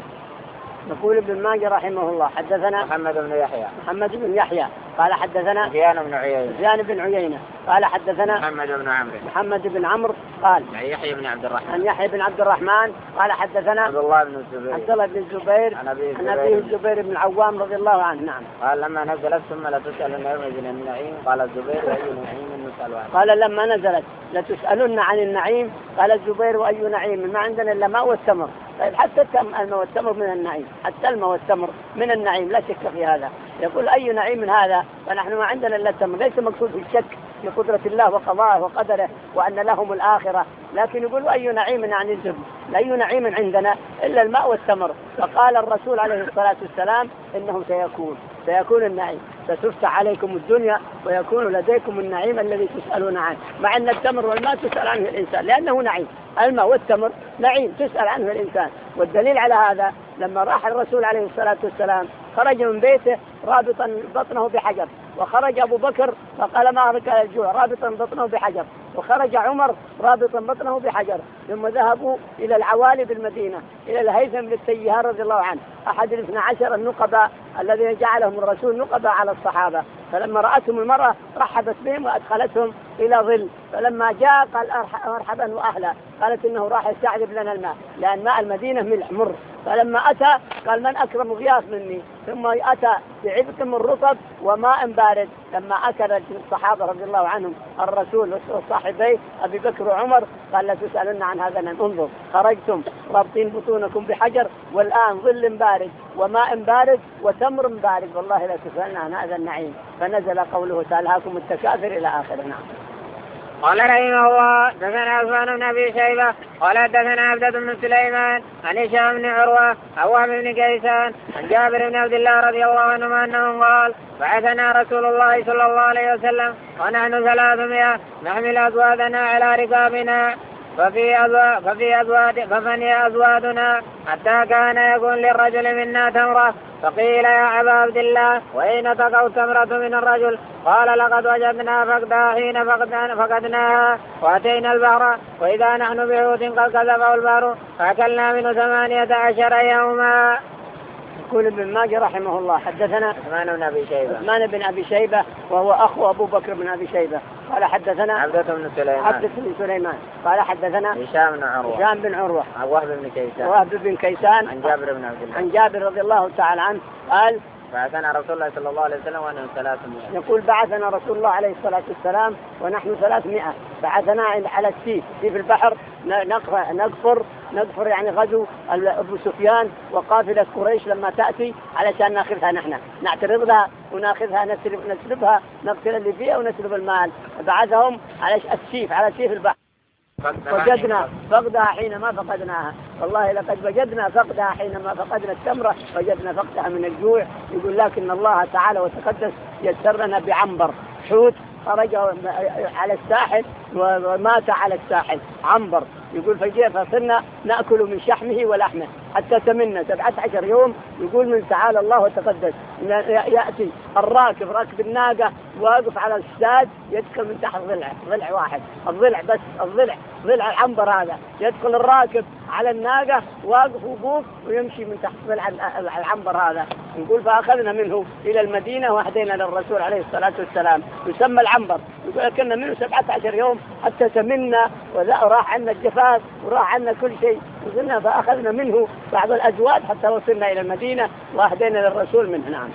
يقول ابن ماجه رحمه الله حدثنا محمد بن يحيى محمد بن يحيى قال حدثنا سفيان بن عيينة سفيان بن عيينة قال حدثنا محمد بن عمرو محمد بن عمرو قال عن يحيى بن عبد الرحمن عن يحيى بن عبد الرحمن قال حدثنا عبد الله بن الزبير عبد الله بن الزبير عن أبي عن أبيه الزبير بن العوام رضي الله عنه. نعم. قال لما نزلت ثم لتسألن يومئذ عن النعيم قال الزبير وأي نعيم نسأل عنه. قال لما نزلت لتسألن عن النعيم قال الزبير وأي نعيم ما عندنا إلا ماء والتمر. طيب حتى الماء والتمر من النعيم حتى الماء والتمر من النعيم لا شك في هذا. يقول أي نعيم من هذا فنحن ما عندنا إلا التمر. ليس مقصود في الشك في قدرة الله وقضائه وقدره وأن لهم الآخرة، لكن يقول أي نعيم عن الزبد أي نعيم عندنا إلا الماء والتمر. فقال الرسول عليه الصلاة والسلام إنه سيكون سيكون النعيم ستفتح عليكم الدنيا ويكون لديكم النعيم الذي تسألون عنه، مع أن التمر والماء تسأل عنه الإنسان لأنه نعيم. الماء والتمر نعيم تسأل عنه الإنسان. والدليل على هذا لما راح الرسول عليه الصلاة والسلام خرج من بيته رابطا بطنه بحجر، وخرج أبو بكر فقال ما أهلك الجوع رابطا بطنه بحجر، وخرج عمر رابطا بطنه بحجر، ثم ذهبوا إلى العوالي بالمدينة إلى الهيثم بن التيهان رضي الله عنه أحد الاثنى عشر النقباء الذين جعلهم الرسول نقباء على الصحابة. فلما رأتهم المرأة رحبت بهم وأدخلتهم إلى ظل، فلما جاء قال مرحبا وأهلا، قالت إنه راح يستعذب لنا الماء لأن ماء المدينة ملح مر فلما أتى قال من أكرم غياث مني، ثم أتى بعبق من رطب وماء بارد. لما أكل الصحابة رضي الله عنهم الرسول والصاحبين أبي بكر وعمر قال لا تسألن عن هذا. انظر خرجتم رابطين بطونكم بحجر والآن ظل بارد وماء بارد وتمر بارد، والله لا تسألن عن هذا النعيم. فنزل قوله تعالى هاكم التكاثر إلى آخره. نعم. قال رحمه الله دثنا عثمان بن ابي شيبه قال دثنا عبدة بن سليمان عن هشام بن عروه عن وهب بن كيسان عن جابر بن عبد الله رضي الله عنهما انه قال بعثنا رسول الله صلى الله عليه وسلم ونحن ثلاثمائة نحمل ازوادنا على ركابنا ففي أزواج ففي أزواج ففني أزوادنا حتى كان يكون للرجل منا تمرة. فقيل يا أبا عبد الله وأين تقع التمرة من الرجل؟ قال لقد وجدنا فقدها حين فقدناها وأتينا البحر وإذا نحن بحوت قد كذبه البحر فأكلنا منه ثمانية عشر يوما. يقول ابن ماجه رحمه الله حدثنا عثمان بن أبي شيبة عثمان بن أبي شيبة وهو أخو أبو بكر بن أبي شيبة قال حدثنا عبدة بن سليمان عبدة بن سليمان قال حدثنا هشام بن عروة هشام بن عروة عن وهب بن كيسان وهب بن كيسان عن جابر بن عبد الله عن جابر رضي الله تعالى عنه قال بعثنا رسول الله صلى الله عليه وسلم ونحن ثلاثمائة. يقول بعثنا رسول الله عليه الصلاة والسلام ونحن ثلاثمائة. بعثنا على السيف في البحر نقفر نقفر يعني غزو أبو سفيان وقافلة قريش لما تأتي علشان ناخذها نحن نعترضها وناخذها نسلب نسلبها نقتل اللي فيها ونسلب المال. بعثهم على السيف على سيف البحر وجدنا فقدها حينما فقدناها. والله لقد وجدنا فقدها حينما فقدنا التمرة وجدنا فقدها من الجوع. يقول لكن الله تعالى وتقدس يسر لنا بعنبر حوت خرج على الساحل ومات على الساحل عنبر. يقول فجاء فصرنا نأكل من شحمه ولحمه حتى تمنا سبعة عشر يوم. يقول من تعالى الله وتقدس يأتي الراكب راكب الناقة واقف على الساد يدخل من تحت ضلع ضلع واحد الضلع بس الضلع ضلع العنبر هذا يدخل الراكب على الناقة واقف وقوف ويمشي من تحت ضلع العنبر هذا. يقول فأخذنا منه إلى المدينة وأهدينا للرسول عليه الصلاة والسلام يسمى العنبر. يقول كنا منه سبعة عشر يوم حتى تمنا وراح عنا الجفاف وراح عنا كل شيء. وصلنا فأخذنا منه بعض الأزواج حتى وصلنا إلى المدينة وأهدينا للرسول منه. نعم.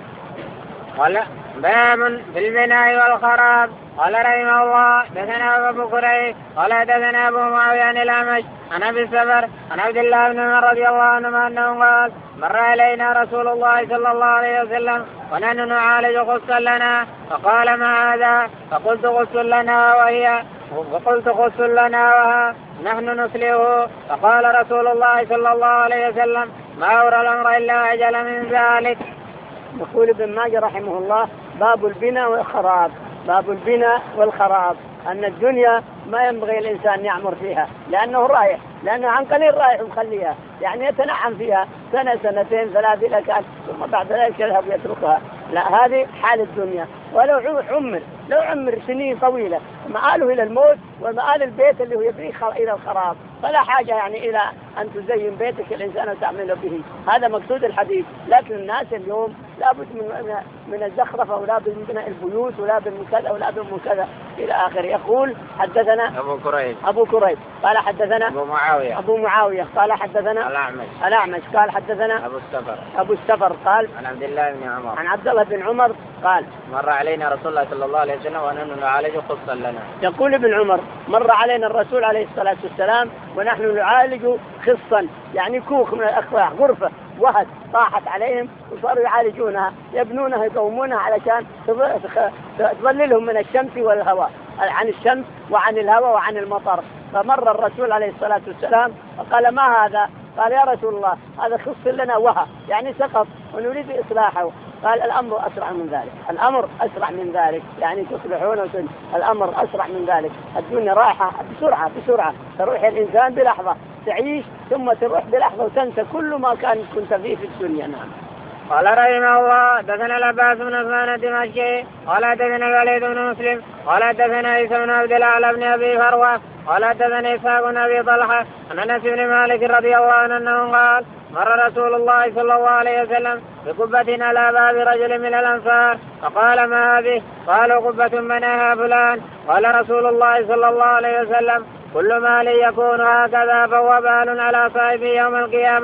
قال باب في البناء والخراب. قال رحمه الله دثنا أبو كريب قال دثنا أبو معاوية عن الأعمش عن أبي السفر عن عبد الله بن عمر رضي الله عنهما أنه قال مر علينا رسول الله صلى الله عليه وسلم ونحن نعالج غسلا لنا فقال ما هذا؟ فقلت غسل لنا وهي وقلت غسل لنا وها نحن نسله. فقال رسول الله صلى الله عليه وسلم ما أورى الأمر إلا عجل من ذلك. يقول ابن ماجه رحمه الله باب البناء والخراب. باب البناء والخراب أن الدنيا ما ينبغي الإنسان يعمر فيها لأنه رايح لأنه عن قليل رايح ومخليها يعني يتنعم فيها سنة سنتين ثلاث إلى كان ثم بعد ذلك يذهب يتركها. لا هذه حال الدنيا. ولو عمر لو عمر سنين طويلة مآله إلى الموت ومآل البيت اللي هو يبنيه إلى الخراب فلا حاجة يعني إلى أن تزين بيتك الإنسان وتعمل به. هذا مقصود الحديث. لكن الناس اليوم لابد من من الزخرفة ولا من بناء البيوت ولا من كذا ولا من كذا إلى آخر. يقول حدثنا أبو كريب أبو كريب قال حدثنا أبو معاوية أبو معاوية قال حدثنا الأعمش الأعمش قال حدثنا أبو السفر أبو السفر قال عن عبد الله بن عمر عن عبد الله بن عمر قال مر علينا رسول الله صلى الله عليه وسلم ونحن نعالج خصا لنا. يقول ابن عمر مر علينا الرسول عليه الصلاة والسلام ونحن نعالج خصا يعني كوخ من الأخلاق غرفة وهد طاحت عليهم وصاروا يعالجونها يبنونها يقومونها علشان تظللهم من الشمس والهواء عن الشمس وعن الهواء وعن المطر. فمر الرسول عليه الصلاة والسلام وقال ما هذا؟ قال يا رسول الله هذا خص لنا وها يعني سقط ونريد إصلاحه. قال الأمر أسرع من ذلك الأمر أسرع من ذلك يعني تصلحون وتن... الأمر أسرع من ذلك. الدنيا رايحة بسرعة بسرعة تروح الإنسان بلحظة تعيش ثم تروح بلحظة وتنسى كل ما كان كنت فيه في الدنيا. نعم. قال رحمه الله دثنا العباس بن عثمان الدمشقي قال دثنا الوليد بن مسلم قال دثنا عيسى بن عبد الله بن ابي فروه قال دثنا اسحاق بن ابي طلحه عن انس بن مالك رضي الله عنه انه قال مر رسول الله صلى الله عليه وسلم بقبة على باب رجل من الانصار فقال ما هذه؟ قالوا قبة بناها فلان. قال رسول الله صلى الله عليه وسلم كل مال يكون هكذا فهو بال على صاحبه يوم القيامة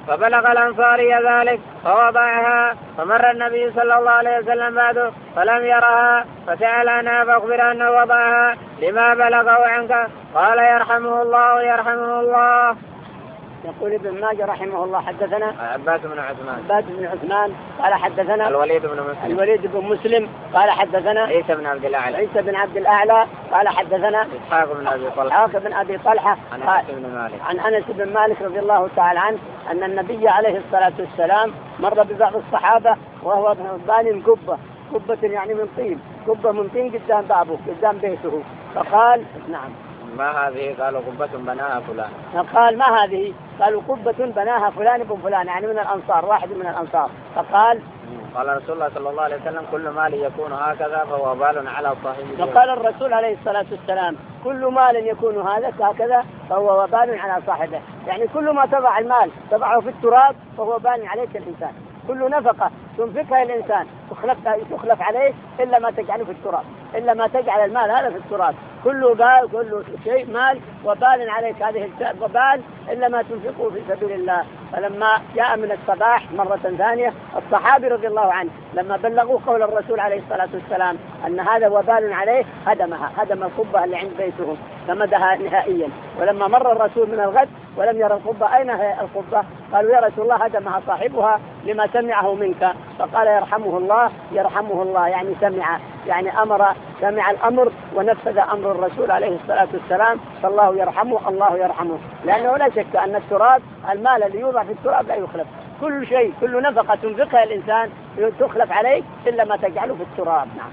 فبلغ الأنصاري ذلك فوضعها، فمر النبي صلى الله عليه وسلم بعده فلم يرها، فسأل عنها فأخبر أنه وضعها لما بلغه عنك، قال يرحمه الله يرحمه الله. يقول ابن ماجه رحمه الله حدثنا عباد بن عثمان عباد بن عثمان قال حدثنا الوليد بن مسلم الوليد بن مسلم قال حدثنا عيسى بن عبد الأعلى عيسى بن عبد الأعلى قال حدثنا إسحاق بن أبي طلحة إسحاق بن أبي طلحة عن أنس بن مالك عن أنس بن مالك رضي الله تعالى عنه أن النبي عليه الصلاة والسلام مر ببعض الصحابة وهو بان قبة قبة يعني من طين قبة من طين قدام بابه قدام بيته، فقال نعم ما هذه؟ قالوا قبة بناها فلان. فقال ما هذه؟ قالوا قبة بناها فلان بن فلان يعني من الأنصار واحد من الأنصار. فقال قال رسول الله صلى الله عليه وسلم كل مال يكون هكذا فهو بال على صاحبه. فقال الرسول عليه الصلاة والسلام كل مال يكون هذا هكذا فهو وبال على صاحبه، يعني كل ما تضع المال تضعه في التراب فهو بال عليك الإنسان، كل نفقة تنفقها الإنسان تخلف تخلف عليه إلا ما تجعله في التراب، إلا ما تجعل المال هذا في التراب، كل بال كل شيء مال وبال عليك هذه وبال إلا ما تنفقه في سبيل الله. فلما جاء من الصباح مرة ثانية الصحابي رضي الله عنه لما بلغوا قول الرسول عليه الصلاة والسلام أن هذا وبال عليه هدمها، هدم القبة اللي عند بيتهم فمدها نهائيا. ولما مر الرسول من الغد ولم يرى القبة أين هي القبة؟ قالوا يا رسول الله هدمها صاحبها لما سمعه منك، فقال يرحمه الله يرحمه الله يعني سمع يعني أمر سمع الأمر ونفذ أمر الرسول عليه الصلاة والسلام، فالله يرحمه الله يرحمه، لأنه لا شك أن التراب المال اللي يوضع في التراب لا يخلف، كل شيء كل نفقة تنفقها الإنسان تخلف عليك إلا ما تجعله في التراب. نعم.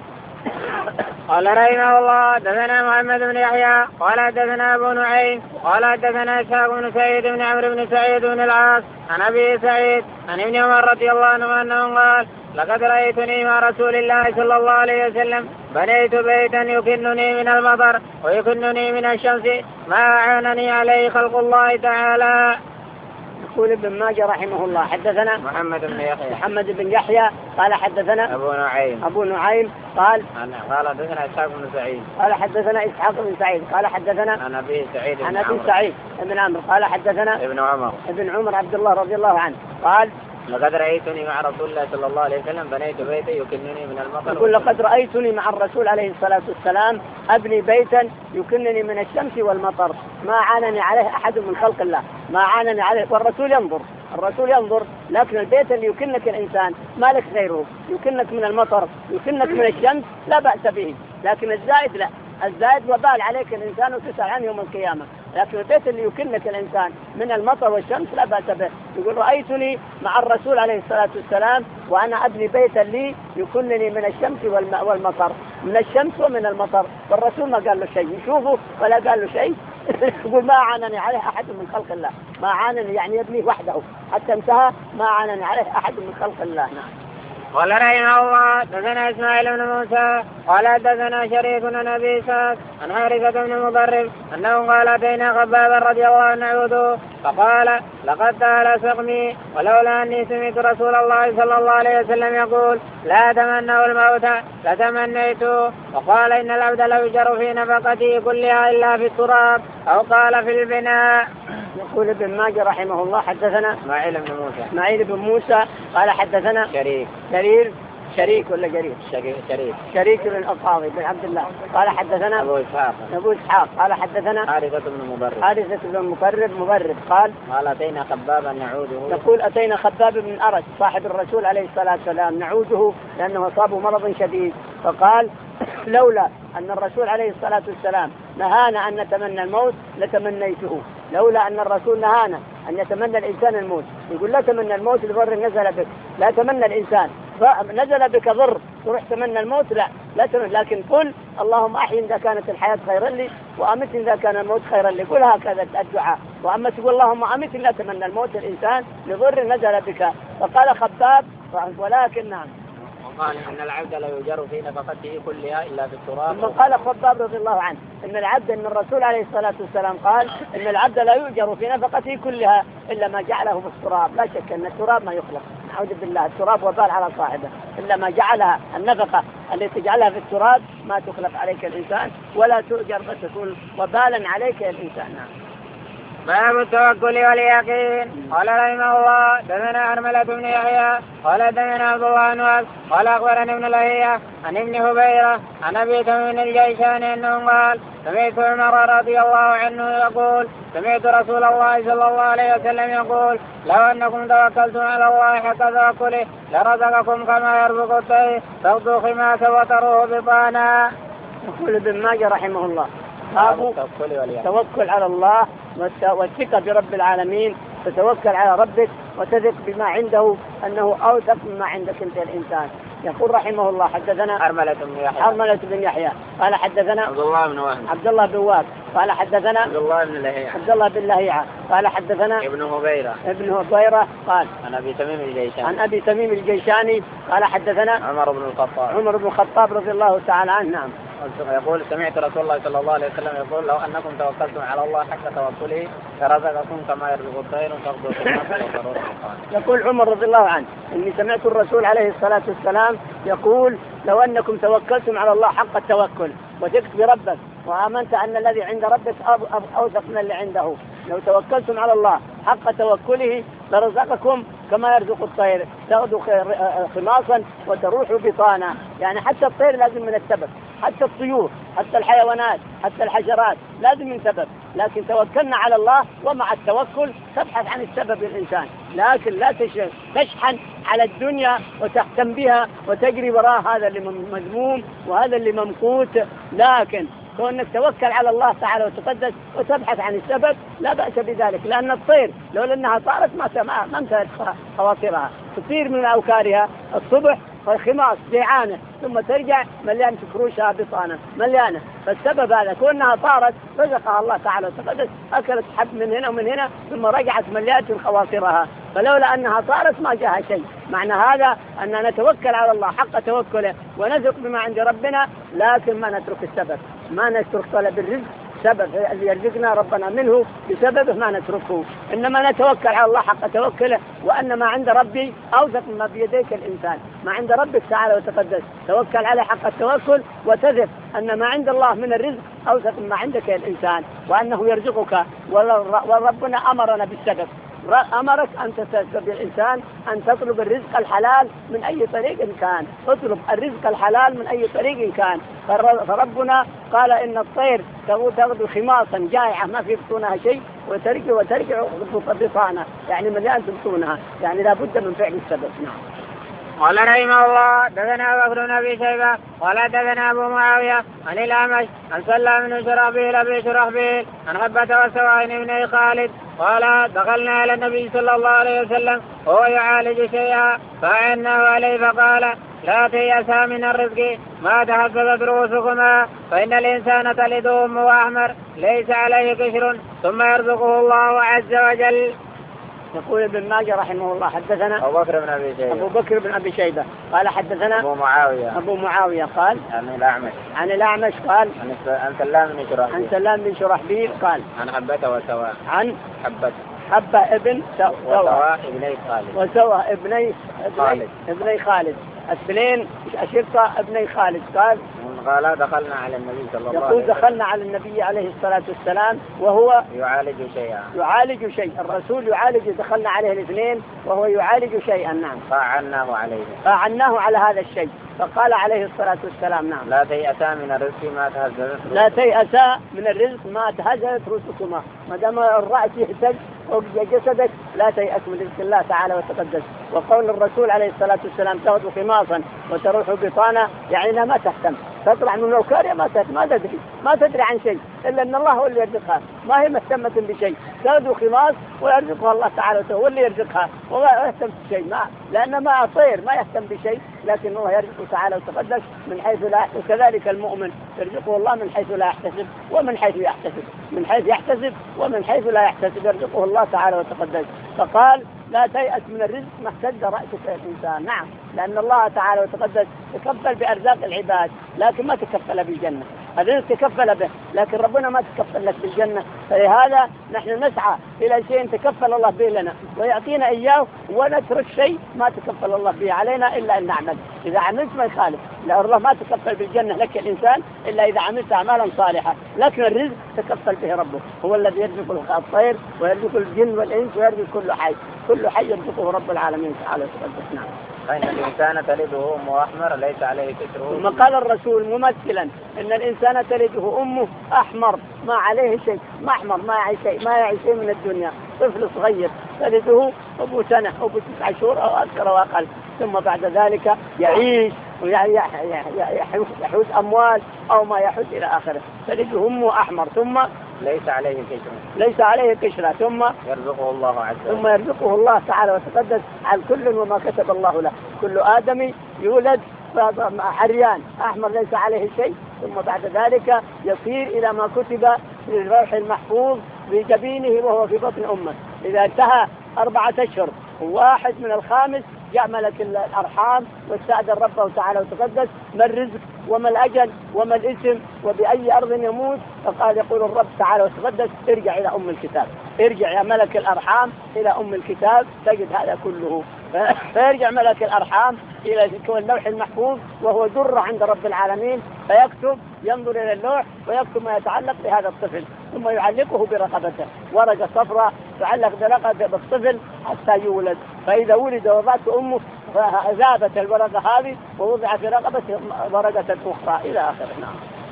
قال رحمه الله دثنا محمد بن يحيى قال دثنا أبو نعيم قال دثنا إسحاق بن سعيد بن عمرو بن سعيد بن العاص عن أبي سعيد عن ابن عمر رضي الله عنه أنه قال لقد رأيتني مع رسول الله صلى الله عليه وسلم بنيت بيتا يكنني من المطر ويكنني من الشمس ما أعانني عليه خلق الله تعالى. يقول ابن ماجه رحمه الله حدثنا محمد بن يحيى محمد بن يحيى قال حدثنا أبو نعيم أبو نعيم قال قال حدثنا إسحاق بن سعيد قال حدثنا إسحاق بن سعيد قال حدثنا عن أبي سعيد عن أبي سعيد بن عمرو قال حدثنا ابن عمر ابن عمر عبد الله رضي الله عنه قال لقد رأيتني مع رسول الله صلى الله عليه وسلم بنيت بيتا يكنني من المطر. يقول لقد رأيتني مع الرسول عليه الصلاة والسلام أبني بيتا يكنني من الشمس والمطر ما عانني عليه أحد من خلق الله، ما عانني عليه، والرسول ينظر الرسول ينظر لكن البيت اللي يكنك الإنسان ما لك غيره، يكنك من المطر يكنك من الشمس لا بأس به، لكن الزائد لا، الزائد وبال عليك الإنسان وتسأل عنه يوم القيامة، لكن البيت اللي يكنك الإنسان من المطر والشمس لا بأس به. يقول رأيتني مع الرسول عليه الصلاة والسلام وأنا أبني بيتا لي يكنني من الشمس والمطر، من الشمس ومن المطر، والرسول ما قال له شيء يشوفه ولا قال له شيء. يقول ما عانني عليه أحد من خلق الله، ما عانني يعني يبنيه وحده حتى انتهى ما عانني عليه أحد من خلق الله. نعم. قال رحمه الله دثنا إسماعيل بن موسى قال دثنا شريك بن أبي إسحاق عن حارثة بن مضرب أنه قال أتينا خبابا رضي الله عنه نعوذه فقال لقد تعالى سقمي ولولا أني سمعت رسول الله صلى الله عليه وسلم يقول لا تمنوا الموت لتمنيته، وقال إن العبد لا يجر في نفقته كلها إلا في التراب أو قال في البناء. يقول ابن ماجه رحمه الله حدثنا إسماعيل بن موسى إسماعيل بن موسى قال حدثنا شريك شريك شريك ولا قريب شريك شريك بن القاضي بن عبد الله قال حدثنا أبو إسحاق أبو إسحاق قال حدثنا حارثة بن مضرب حارثة بن مقرب مبرد قال قال أتينا خبابا نعوده، يقول أتينا خباب بن أرس صاحب الرسول عليه الصلاة والسلام نعوده لأنه أصابه مرض شديد، فقال لولا أن الرسول عليه الصلاة والسلام نهانا أن نتمنى الموت لتمنيته، لولا أن الرسول نهانا أن يتمنى الإنسان الموت، يقول لا تمنى الموت لضر نزل بك، لا تمنى الإنسان نزل بك ضر تروح تمنى الموت، لا لا تمنى، لكن قل اللهم أحيي إذا كانت الحياة خيرا لي وأمت إذا كان الموت خيرا لي، قل هكذا الدعاء. وأما تقول اللهم أمت لا تمنى الموت الإنسان لضر نزل بك. فقال خباب ولكن نعم قال إن العبد لا يجر في نفقته كلها إلا في التراب. ثم قال خباب رضي الله عنه إن العبد إن الرسول عليه الصلاة والسلام قال إن العبد لا يؤجر في نفقته كلها إلا ما جعله في التراب، لا شك أن التراب ما يخلق، نعوذ بالله، التراب وبال على صاحبه، إلا ما جعلها النفقة التي تجعلها في التراب ما تخلق عليك الإنسان ولا تؤجر فتكون وبالا عليك الإنسان. باب التوكل واليقين. قال رحمه الله دثنا أرملة بن يحيى قال دثنا عبد الله بن وهب قال أخبرني ابن لهيعة عن ابن هبيرة عن أبي تميم الجيشاني أنه قال سمعت عمر رضي الله عنه يقول سمعت رسول الله صلى الله عليه وسلم يقول لو أنكم توكلتم على الله حق توكله لرزقكم كما يرزق الطير تغدو خماسا وتروح بطانا. يقول ابن ماجه رحمه الله باب التوكل على الله والثقة برب العالمين. تتوكل على ربك وتثق بما عنده أنه أوثق مما عندك أنت الإنسان. يقول رحمه الله حدثنا أرملة بن يحيى أرملة بن يحيى قال حدثنا عبد الله بن وهب عبد الله بن وهب قال حدثنا عبد الله بن لهيعة عبد الله بن لهيعة قال حدثنا ابن هبيرة ابن هبيرة قال عن أبي تميم الجيشاني عن أبي تميم الجيشاني قال حدثنا عمر بن الخطاب عمر بن الخطاب رضي الله تعالى عنه. نعم. يقول سمعت رسول الله صلى الله عليه وسلم يقول لو أنكم توكلتم على الله حق توكله لرزقكم كما يرزق الطير تغدو خماسا وتروح بطانا. يقول عمر رضي الله عنه إني سمعت الرسول عليه الصلاة والسلام يقول لو أنكم توكلتم على الله حق التوكل وثقت بربك وآمنت أن الذي عند ربك أوثق من اللي عنده لو توكلتم على الله حق توكله لرزقكم كما يرزق الطير تغدو خماصا وتروح بطانا. يعني حتى الطير لازم من السبب، حتى الطيور، حتى الحيوانات، حتى الحشرات لازم من سبب. لكن توكلنا على الله ومع التوكل تبحث عن السبب الإنسان، لكن لا تشحن على الدنيا وتهتم بها وتجري وراء هذا اللي مذموم وهذا اللي ممقوت. لكن كونك توكل على الله تعالى وتقدس وتبحث عن السبب لا بأس بذلك، لأن الطير لو أنها طارت ما ما انتهت خواطرها، تطير من أوكارها الصبح خماص جيعانة ثم ترجع مليان كروشها بطانة مليانة. فالسبب هذا كونها طارت رزقها الله تعالى وتقدس، أكلت حب من هنا ومن هنا ثم رجعت مليانة خواطرها. فلولا أنها طارت ما جاءها شيء. معنى هذا أننا نتوكل على الله حق توكله ونثق بما عند ربنا، لكن ما نترك السبب، ما نترك طلب الرزق سبب الذي يرزقنا ربنا منه بسببه ما نتركه، إنما نتوكل على الله حق توكله وأن ما عند ربي أوثق مما بيديك الإنسان. ما عند ربك تعالى وتقدس توكل عليه حق التوكل وتثق أن ما عند الله من الرزق أوثق مما عندك الإنسان وأنه يرزقك. وربنا أمرنا بالسبب، أمرك أن تسبب الإنسان أن تطلب الرزق الحلال من أي طريق كان، اطلب الرزق الحلال من أي طريق كان. فربنا قال إن الطير تغدو خماصا جائعة ما في بطونها شيء وترجع وترجع بطانها، يعني مليان بطونها، يعني لا بد من فعل السبب. نعم. قال رحمه الله دثنا بكر بن أبي شيبة قال دثنا أبو معاوية عن الأعمش عن سلام بن شرحبيل أبي شرحبيل عن حبة وسواء بن خالد قال دخلنا على النبي صلى الله عليه وسلم وهو يعالج شيئا فأعناه عليه فقال لا تيأسا من الرزق ما تهزت رؤوسكما فإن الإنسان تلد أمه أحمر ليس عليه قشر ثم يرزقه الله عز وجل. يقول ابن ماجه رحمه الله حدثنا أبو بكر بن أبي شيبة أبو بكر بن أبي شيبة قال حدثنا أبو معاوية أبو معاوية قال عن الأعمش عن الأعمش قال عن سلام بن شرحبيل عن سلام بن شرحبيل قال عن حبة وسواء عن حبة حبة ابن وسواء ابني خالد وسواء ابني خالد ابني خالد اثنين أشقة ابني خالد. قال قال دخلنا على النبي صلى الله عليه وسلم يقول دخلنا على النبي عليه الصلاة والسلام وهو يعالج شيئا يعالج شيء الرسول يعالج دخلنا عليه الاثنين وهو يعالج شيئا. نعم. فأعناه عليه فأعناه على هذا الشيء فقال عليه الصلاة والسلام نعم لا تيأسا من الرزق ما تهزت لا تيأسا من الرزق ما تهزت رؤوسكما. ما دام الرأس يهتز فوق جسدك لا تيأس من رزق الله تعالى وتقدس. وقول الرسول عليه الصلاة والسلام تغدو خماصا وتروح بطانا يعني ما تهتم، تطلع من الأوكاريا ما ما تدري ما تدري عن شيء إلا أن الله هو اللي يرزقها، ما هي مهتمة بشيء. تغدو خماص ويرزقها الله تعالى هو اللي يرزقها ولا يهتم بشيء، ما لأن ما طير ما يهتم بشيء لكن الله يرزقه تعالى وتقدس من حيث لا يحتسب. وكذلك المؤمن يرزقه الله من حيث لا يحتسب ومن حيث يحتسب، من حيث يحتسب ومن حيث لا يحتسب يرزقه الله تعالى وتقدس. فقال لا تيأس من الرزق ما اهتز رأسك يا الإنسان. نعم، لأن الله تعالى وتقدس تكفل بأرزاق العباد لكن ما تكفل بالجنة، هذا تكفل به لكن ربنا ما تكفل لك بالجنة. فلهذا نحن نسعى إلى شيء تكفل الله به لنا ويعطينا إياه ونترك شيء ما تكفل الله به علينا إلا أن نعمل. إذا عملت ما يخالف، لا الله ما تكفل بالجنة لك الإنسان إلا إذا عملت أعمالا صالحة، لكن الرزق تكفل به ربه، هو الذي يرزق الطير ويرزق الجن والإنس ويرزق كل حي، كل حي يرزقه رب العالمين تعالى وتقدس. نعم. فإن الإنسان تلده أمه أحمر ليس عليه كسره. ثم قال الرسول ممثلا إن الإنسان تلده أمه أحمر ما عليه شيء، ما أحمر ما يعي شيء، ما يعي شيء من الدنيا، طفل صغير تلده أبو سنة أبو تسع شهور أو أكثر أو أقل، ثم بعد ذلك يعيش ويحوز أموال أو ما يحوز إلى آخره، تلده أمه أحمر ثم ليس عليه كشرة ليس عليه كشرة ثم يرزقه الله عز وجل ثم يرزقه الله تعالى وتقدس عن كل وما كتب الله له. كل آدمي يولد حريان أحمر ليس عليه شيء، ثم بعد ذلك يصير إلى ما كتب في الروح المحفوظ في جبينه وهو في بطن أمه. إذا انتهى أربعة أشهر واحد من الخامس جاء ملك الأرحام واستأذن ربه تعالى وتقدس ما الرزق وما الأجل وما الاسم وبأي أرض يموت، فقال يقول الرب تعالى وتقدس ارجع إلى أم الكتاب، ارجع يا ملك الأرحام إلى أم الكتاب تجد هذا كله. فيرجع ملك الأرحام إلى اللوح المحفوظ وهو درة عند رب العالمين، فيكتب ينظر إلى اللوح ويكتب ما يتعلق بهذا الطفل، ثم يعلقه برقبته ورقة صفراء تعلق برقبة بالطفل حتى يولد. فإذا ولد وضعت أمه فذابت الورقة هذه ووضع في رقبته ورقة أخرى إلى آخره. نعم.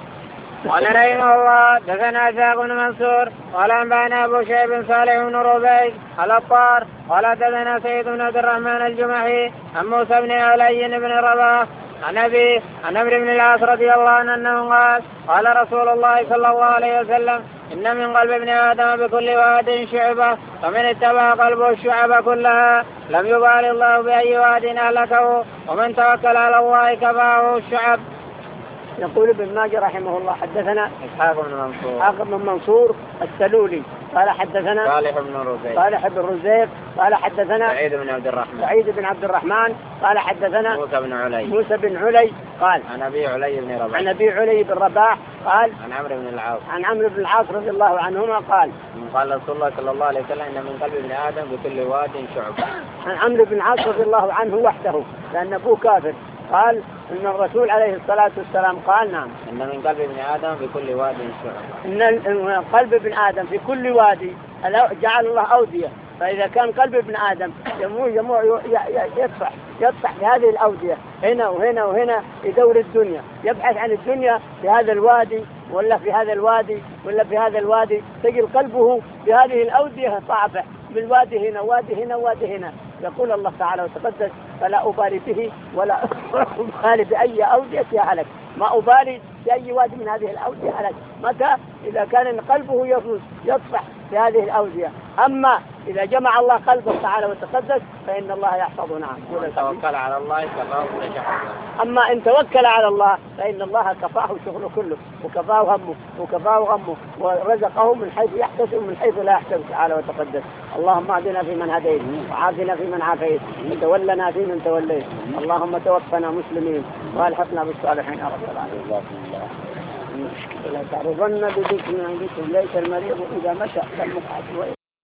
قال رحمه الله دثنا إسحاق بن منصور قال أنبأنا أبو شيب صالح بن ربيع الأطار قال دثنا سيد بن عبد الرحمن الجمحي عن موسى بن علي بن رباح عن أبي عن عمرو بن العاص رضي الله عنه أنه قال قال رسول الله صلى الله عليه وسلم إن من قلب ابن آدم بكل واد شعبة فمن اتبع قلبه الشعب كلها لم يبال الله بأي واد أهلكه ومن توكل على الله كفاه الشعب. يقول ابن ماجه رحمه الله حدثنا إسحاق بن منصور إسحاق بن منصور السلولي قال حدثنا صالح بن رزيق صالح بن رزيق قال حدثنا سعيد بن عبد الرحمن سعيد بن عبد الرحمن قال حدثنا موسى بن علي موسى بن علي قال عن أبي علي بن رباح عن أبي علي بن رباح قال عن عمرو بن العاص عن عمرو بن العاص رضي الله عنهما قال قال رسول الله صلى الله عليه وسلم إن من قلب ابن آدم بكل واد شعب. عن عمرو بن العاص رضي الله عنه وحده لأن أبوه كافر قال إن الرسول عليه الصلاة والسلام قال نعم إن من قلب ابن آدم بكل واد شعب. إن قلب ابن آدم في كل وادي جعل الله أودية، فإذا كان قلب ابن آدم يموع يموع يطفح يطفح في هذه الأودية هنا وهنا وهنا يدور الدنيا، يبحث عن الدنيا في هذا الوادي ولا في هذا الوادي ولا في هذا الوادي، تجد قلبه في هذه الأودية طافح بالوادي هنا وادي هنا وادي هنا. يقول الله تعالى وتقدس فلا أبالي به ولا أبالي بأي أودية هلك، ما أبالي بأي وادي من هذه الأودية هلك. متى؟ إذا كان قلبه يطفح في هذه الأودية. أما إذا جمع الله قلبه تعالى وتقدس فإن الله يحفظه. نعم. توكل على الله كفاه شغله. أما إن توكل على الله فإن الله كفاه شغله كله وكفاه همه وكفاه غمه ورزقه من حيث يحتسب ومن حيث لا يحتسب تعالى وتقدس. اللهم اهدنا فيمن هديت وعافنا فيمن عافيت وتولنا فيمن توليت. اللهم توفنا مسلمين والحقنا بالصالحين يا رب العالمين. لا تعرضن بذكر عن ذكر ليس المريض إذا مشى كالمقعد.